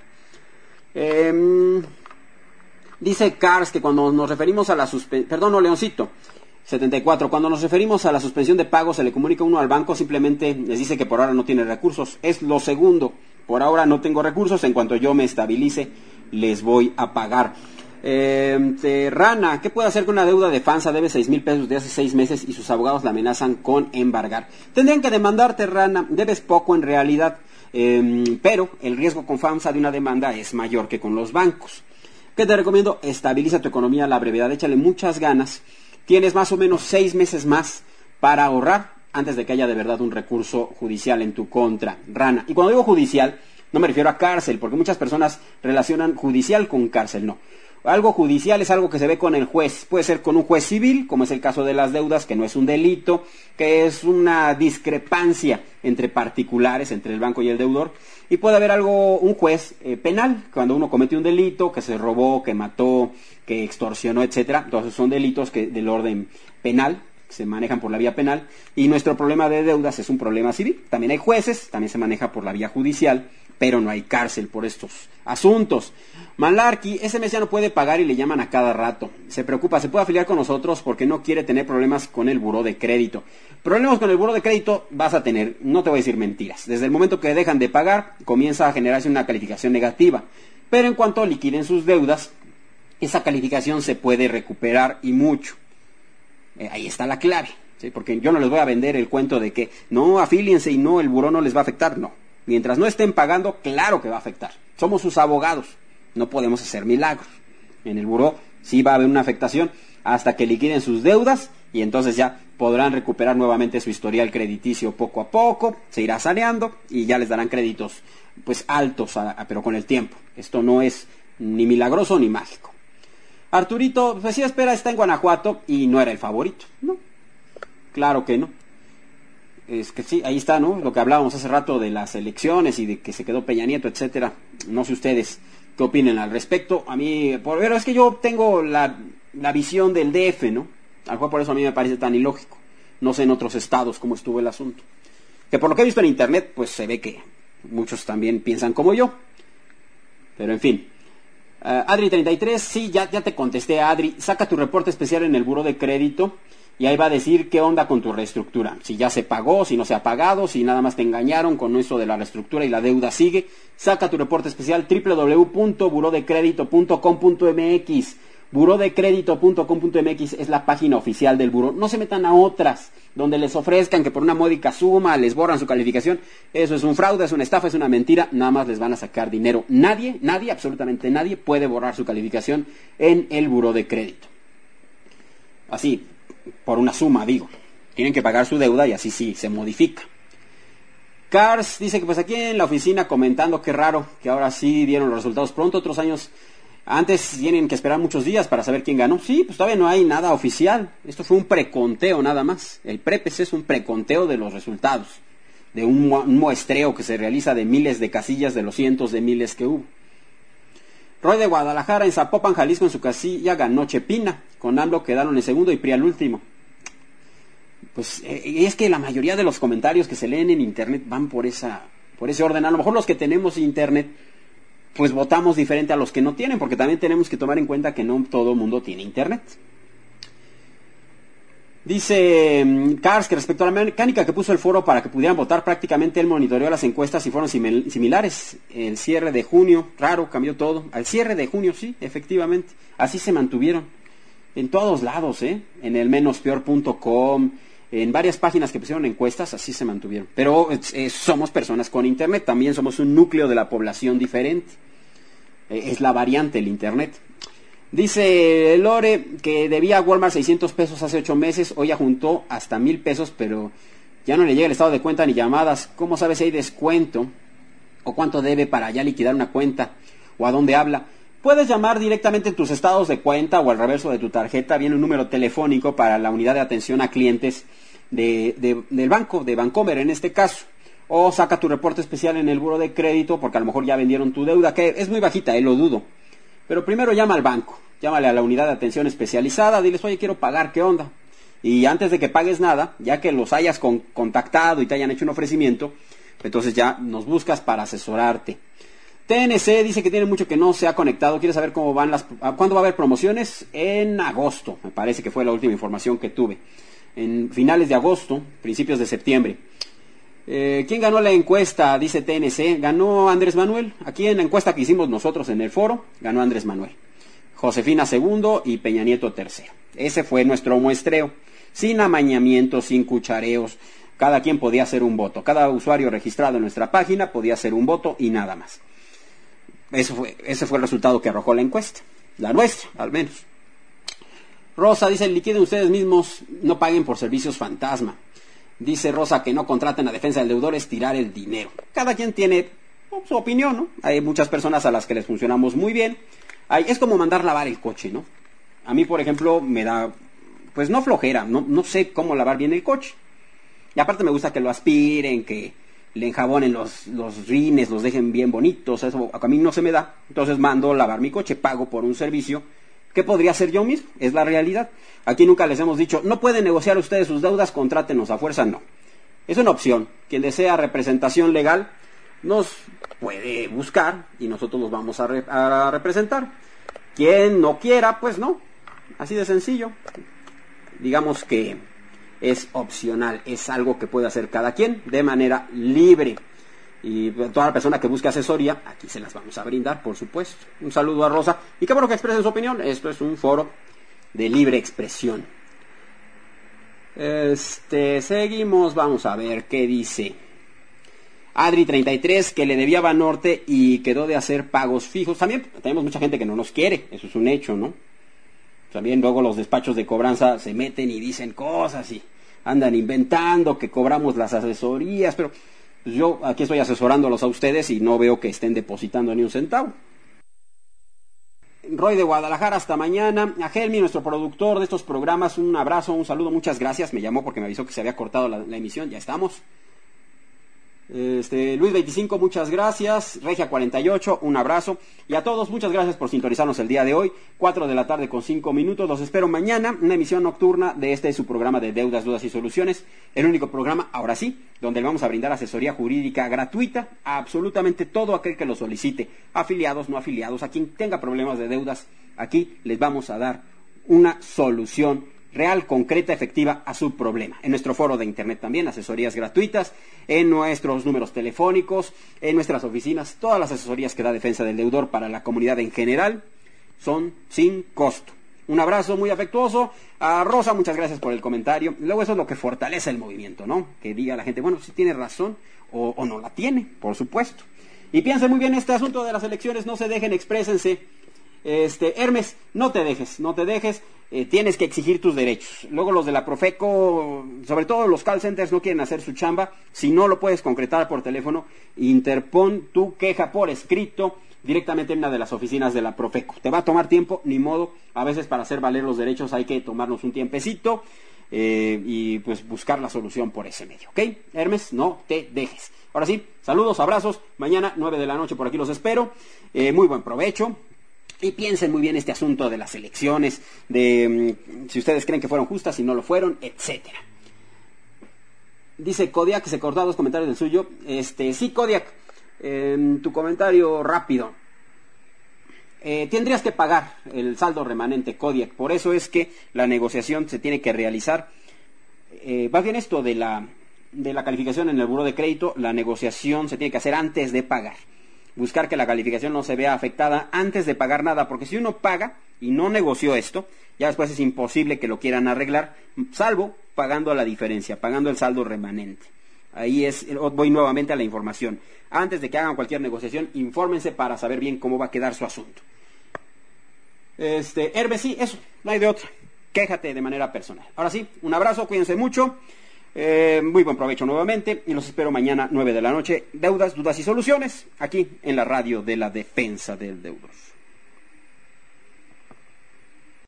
Dice Cars que cuando nos referimos a la suspensión... Perdón, no, Leoncito. 74. Cuando nos referimos a la suspensión de pago, se le comunica uno al banco, simplemente les dice que por ahora no tiene recursos. Es lo segundo. Por ahora no tengo recursos, en cuanto yo me estabilice, les voy a pagar. Rana, ¿qué puede hacer con una deuda de FANSA? Debe 6,000 pesos de hace 6 meses y sus abogados la amenazan con embargar. Tendrían que demandarte, Rana. Debes poco en realidad, pero el riesgo con FANSA de una demanda es mayor que con los bancos. ¿Qué te recomiendo? Estabiliza tu economía a la brevedad, échale muchas ganas. Tienes más o menos 6 meses más para ahorrar antes de que haya de verdad un recurso judicial en tu contra, Rana. Y cuando digo judicial, no me refiero a cárcel, porque muchas personas relacionan judicial con cárcel, no. Algo judicial es algo que se ve con el juez. Puede ser con un juez civil, como es el caso de las deudas, que no es un delito, que es una discrepancia entre particulares, entre el banco y el deudor. Y puede haber un juez penal, cuando uno comete un delito, que se robó, que mató, que extorsionó, etcétera. Entonces son delitos del orden penal, que se manejan por la vía penal. Y nuestro problema de deudas es un problema civil. También hay jueces, también se maneja por la vía judicial, pero no hay cárcel por estos asuntos. Malarkey, ese mes ya no puede pagar y le llaman a cada rato. Se preocupa, se puede afiliar con nosotros porque no quiere tener problemas con el buró de crédito. Problemas con el buró de crédito vas a tener, no te voy a decir mentiras. Desde el momento que dejan de pagar, comienza a generarse una calificación negativa. Pero en cuanto liquiden sus deudas, esa calificación se puede recuperar y mucho. Ahí está la clave, ¿sí? Porque yo no les voy a vender el cuento de que no, afíliense y no, el buró no les va a afectar, no. Mientras no estén pagando, claro que va a afectar. Somos sus abogados, no podemos hacer milagros. En el buró sí va a haber una afectación hasta que liquiden sus deudas y entonces ya podrán recuperar nuevamente su historial crediticio poco a poco, se irá saneando y ya les darán créditos pues altos, pero con el tiempo. Esto no es ni milagroso ni mágico. Arturito, pues sí, espera, está en Guanajuato y no era el favorito, ¿no? Claro que no. Es que sí, ahí está, ¿no? Lo que hablábamos hace rato de las elecciones y de que se quedó Peña Nieto, etcétera. No sé ustedes qué opinen al respecto. A mí, pero es que yo tengo la visión del DF, ¿no? A lo mejor por eso a mí me parece tan ilógico. No sé en otros estados cómo estuvo el asunto. Que por lo que he visto en internet, pues se ve que muchos también piensan como yo. Pero en fin. Adri33, sí, ya te contesté, Adri. Saca tu reporte especial en el buró de crédito y ahí va a decir qué onda con tu reestructura. Si ya se pagó, si no se ha pagado, si nada más te engañaron con eso de la reestructura y la deuda sigue. Saca tu reporte especial, www.burodecredito.com.mx. Burodecredito.com.mx es la página oficial del buró. No se metan a otras donde les ofrezcan que por una módica suma les borran su calificación. Eso es un fraude, es una estafa, es una mentira. Nada más les van a sacar dinero. Nadie, absolutamente nadie puede borrar su calificación en el buró de crédito. Así, por una suma, digo. Tienen que pagar su deuda y así sí se modifica. Cars dice que pues aquí en la oficina comentando qué raro que ahora sí dieron los resultados pronto. Otros años antes tienen que esperar muchos días para saber quién ganó. Sí, pues todavía no hay nada oficial. Esto fue un preconteo nada más. El PREPES es un preconteo de los resultados. De un muestreo que se realiza de miles de casillas de los cientos de miles que hubo. Roy de Guadalajara en Zapopan, Jalisco, en su casilla ganó Chepina. Con AMLO quedaron en segundo y PRI al último. Pues es que la mayoría de los comentarios que se leen en internet van por ese orden. A lo mejor los que tenemos internet pues votamos diferente a los que no tienen, porque también tenemos que tomar en cuenta que no todo el mundo tiene internet. Dice Cars que respecto a la mecánica que puso el foro para que pudieran votar, prácticamente él monitoreó las encuestas y fueron similares. El cierre de junio, raro, cambió todo. Al cierre de junio, sí, efectivamente. Así se mantuvieron. En todos lados, en el menospeor.com, en varias páginas que pusieron encuestas, así se mantuvieron. Pero somos personas con internet, también somos un núcleo de la población diferente. Es la variante el internet. Dice Lore que debía a Walmart 600 pesos hace 8 meses, hoy ya juntó hasta 1,000 pesos, pero ya no le llega el estado de cuenta ni llamadas. ¿Cómo sabe si hay descuento? ¿O cuánto debe para ya liquidar una cuenta? ¿O a dónde habla? Puedes llamar directamente en tus estados de cuenta o al reverso de tu tarjeta. Viene un número telefónico para la unidad de atención a clientes del banco, de Bancomer en este caso. O saca tu reporte especial en el buro de crédito, porque a lo mejor ya vendieron tu deuda, que es muy bajita, lo dudo. Pero primero llama al banco, llámale a la unidad de atención especializada, diles, oye, quiero pagar, ¿qué onda? Y antes de que pagues nada, ya que los hayas contactado y te hayan hecho un ofrecimiento, entonces ya nos buscas para asesorarte. TNC dice que tiene mucho que no se ha conectado, quiere saber cómo van ¿cuándo va a haber promociones? En agosto, me parece que fue la última información que tuve. En finales de agosto, principios de septiembre. ¿Quién ganó la encuesta? Dice TNC. Ganó Andrés Manuel. Aquí en la encuesta que hicimos nosotros en el foro, ganó Andrés Manuel. Josefina segundo y Peña Nieto tercero. Ese fue nuestro muestreo. Sin amañamientos, sin cuchareos. Cada quien podía hacer un voto. Cada usuario registrado en nuestra página podía hacer un voto y nada más. Ese fue el resultado que arrojó la encuesta. La nuestra, al menos. Rosa dice, liquiden ustedes mismos, no paguen por servicios fantasma. Dice Rosa que no contraten a defensa del deudor, es tirar el dinero. Cada quien tiene su opinión, ¿no? Hay muchas personas a las que les funcionamos muy bien. Es como mandar lavar el coche, ¿no? A mí, por ejemplo, me da, pues no flojera, no sé cómo lavar bien el coche. Y aparte me gusta que lo aspiren, que le enjabonen los rines, los dejen bien bonitos. Eso a mí no se me da. Entonces mando lavar mi coche, pago por un servicio que podría hacer yo mismo. Es la realidad. Aquí nunca les hemos dicho, no pueden negociar ustedes sus deudas, contrátenos a fuerza, no. Es una opción. Quien desea representación legal nos puede buscar y nosotros los vamos a representar. Quien no quiera, pues no. Así de sencillo. Digamos que es opcional, es algo que puede hacer cada quien de manera libre. Y toda la persona que busque asesoría, aquí se las vamos a brindar, por supuesto. Un saludo a Rosa. Y qué bueno que expresen su opinión. Esto es un foro de libre expresión. Seguimos, vamos a ver qué dice. Adri 33, que le debía a Banorte y quedó de hacer pagos fijos. También tenemos mucha gente que no nos quiere, eso es un hecho, ¿no? También luego los despachos de cobranza se meten y dicen cosas y andan inventando que cobramos las asesorías, pero pues yo aquí estoy asesorándolos a ustedes y no veo que estén depositando ni un centavo. Roy de Guadalajara, hasta mañana. A Helmi, nuestro productor de estos programas, un abrazo, un saludo, muchas gracias. Me llamó porque me avisó que se había cortado la emisión, ya estamos. Luis 25, muchas gracias. Regia 48, un abrazo. Y a todos, muchas gracias por sintonizarnos el día de hoy. 4 de la tarde con 5 minutos. Los espero mañana, una emisión nocturna de su programa de Deudas, Dudas y Soluciones. El único programa, ahora sí, donde le vamos a brindar asesoría jurídica gratuita a absolutamente todo aquel que lo solicite. Afiliados, no afiliados, a quien tenga problemas de deudas, aquí les vamos a dar una solución real, concreta, efectiva a su problema. En nuestro foro de internet también, asesorías gratuitas, en nuestros números telefónicos, en nuestras oficinas, todas las asesorías que da Defensa del Deudor para la comunidad en general son sin costo. Un abrazo muy afectuoso. A Rosa, muchas gracias por el comentario. Luego eso es lo que fortalece el movimiento, ¿no? Que diga la gente, bueno, si tiene razón o no la tiene, por supuesto. Y piensen muy bien este asunto de las elecciones, no se dejen, exprésense. Hermes, no te dejes, tienes que exigir tus derechos. Luego los de la Profeco, sobre todo los call centers, no quieren hacer su chamba. Si no lo puedes concretar por teléfono, interpon tu queja por escrito directamente en una de las oficinas de la Profeco. Te va a tomar tiempo, ni modo, a veces para hacer valer los derechos hay que tomarnos un tiempecito y pues buscar la solución por ese medio, ¿ok? Hermes, no te dejes. Ahora sí, saludos, abrazos, mañana 9 de la noche por aquí los espero. Muy buen provecho. Y piensen muy bien este asunto de las elecciones, de si ustedes creen que fueron justas, si no lo fueron, etcétera. Dice Kodiak, que se cortó 2 comentarios del suyo. Sí, Kodiak, tu comentario rápido. Tendrías que pagar el saldo remanente, Kodiak. Por eso es que la negociación se tiene que realizar. Más bien esto de la calificación en el buró de crédito, la negociación se tiene que hacer antes de pagar. Buscar que la calificación no se vea afectada antes de pagar nada, porque si uno paga y no negoció esto, ya después es imposible que lo quieran arreglar, salvo pagando la diferencia, pagando el saldo remanente. Ahí voy nuevamente a la información. Antes de que hagan cualquier negociación, infórmense para saber bien cómo va a quedar su asunto. Hermes, sí, eso, no hay de otra. Quéjate de manera personal. Ahora sí, un abrazo, cuídense mucho. Muy buen provecho nuevamente y los espero mañana 9 de la noche. Deudas, dudas y soluciones aquí en la radio de la Defensa del Deudor.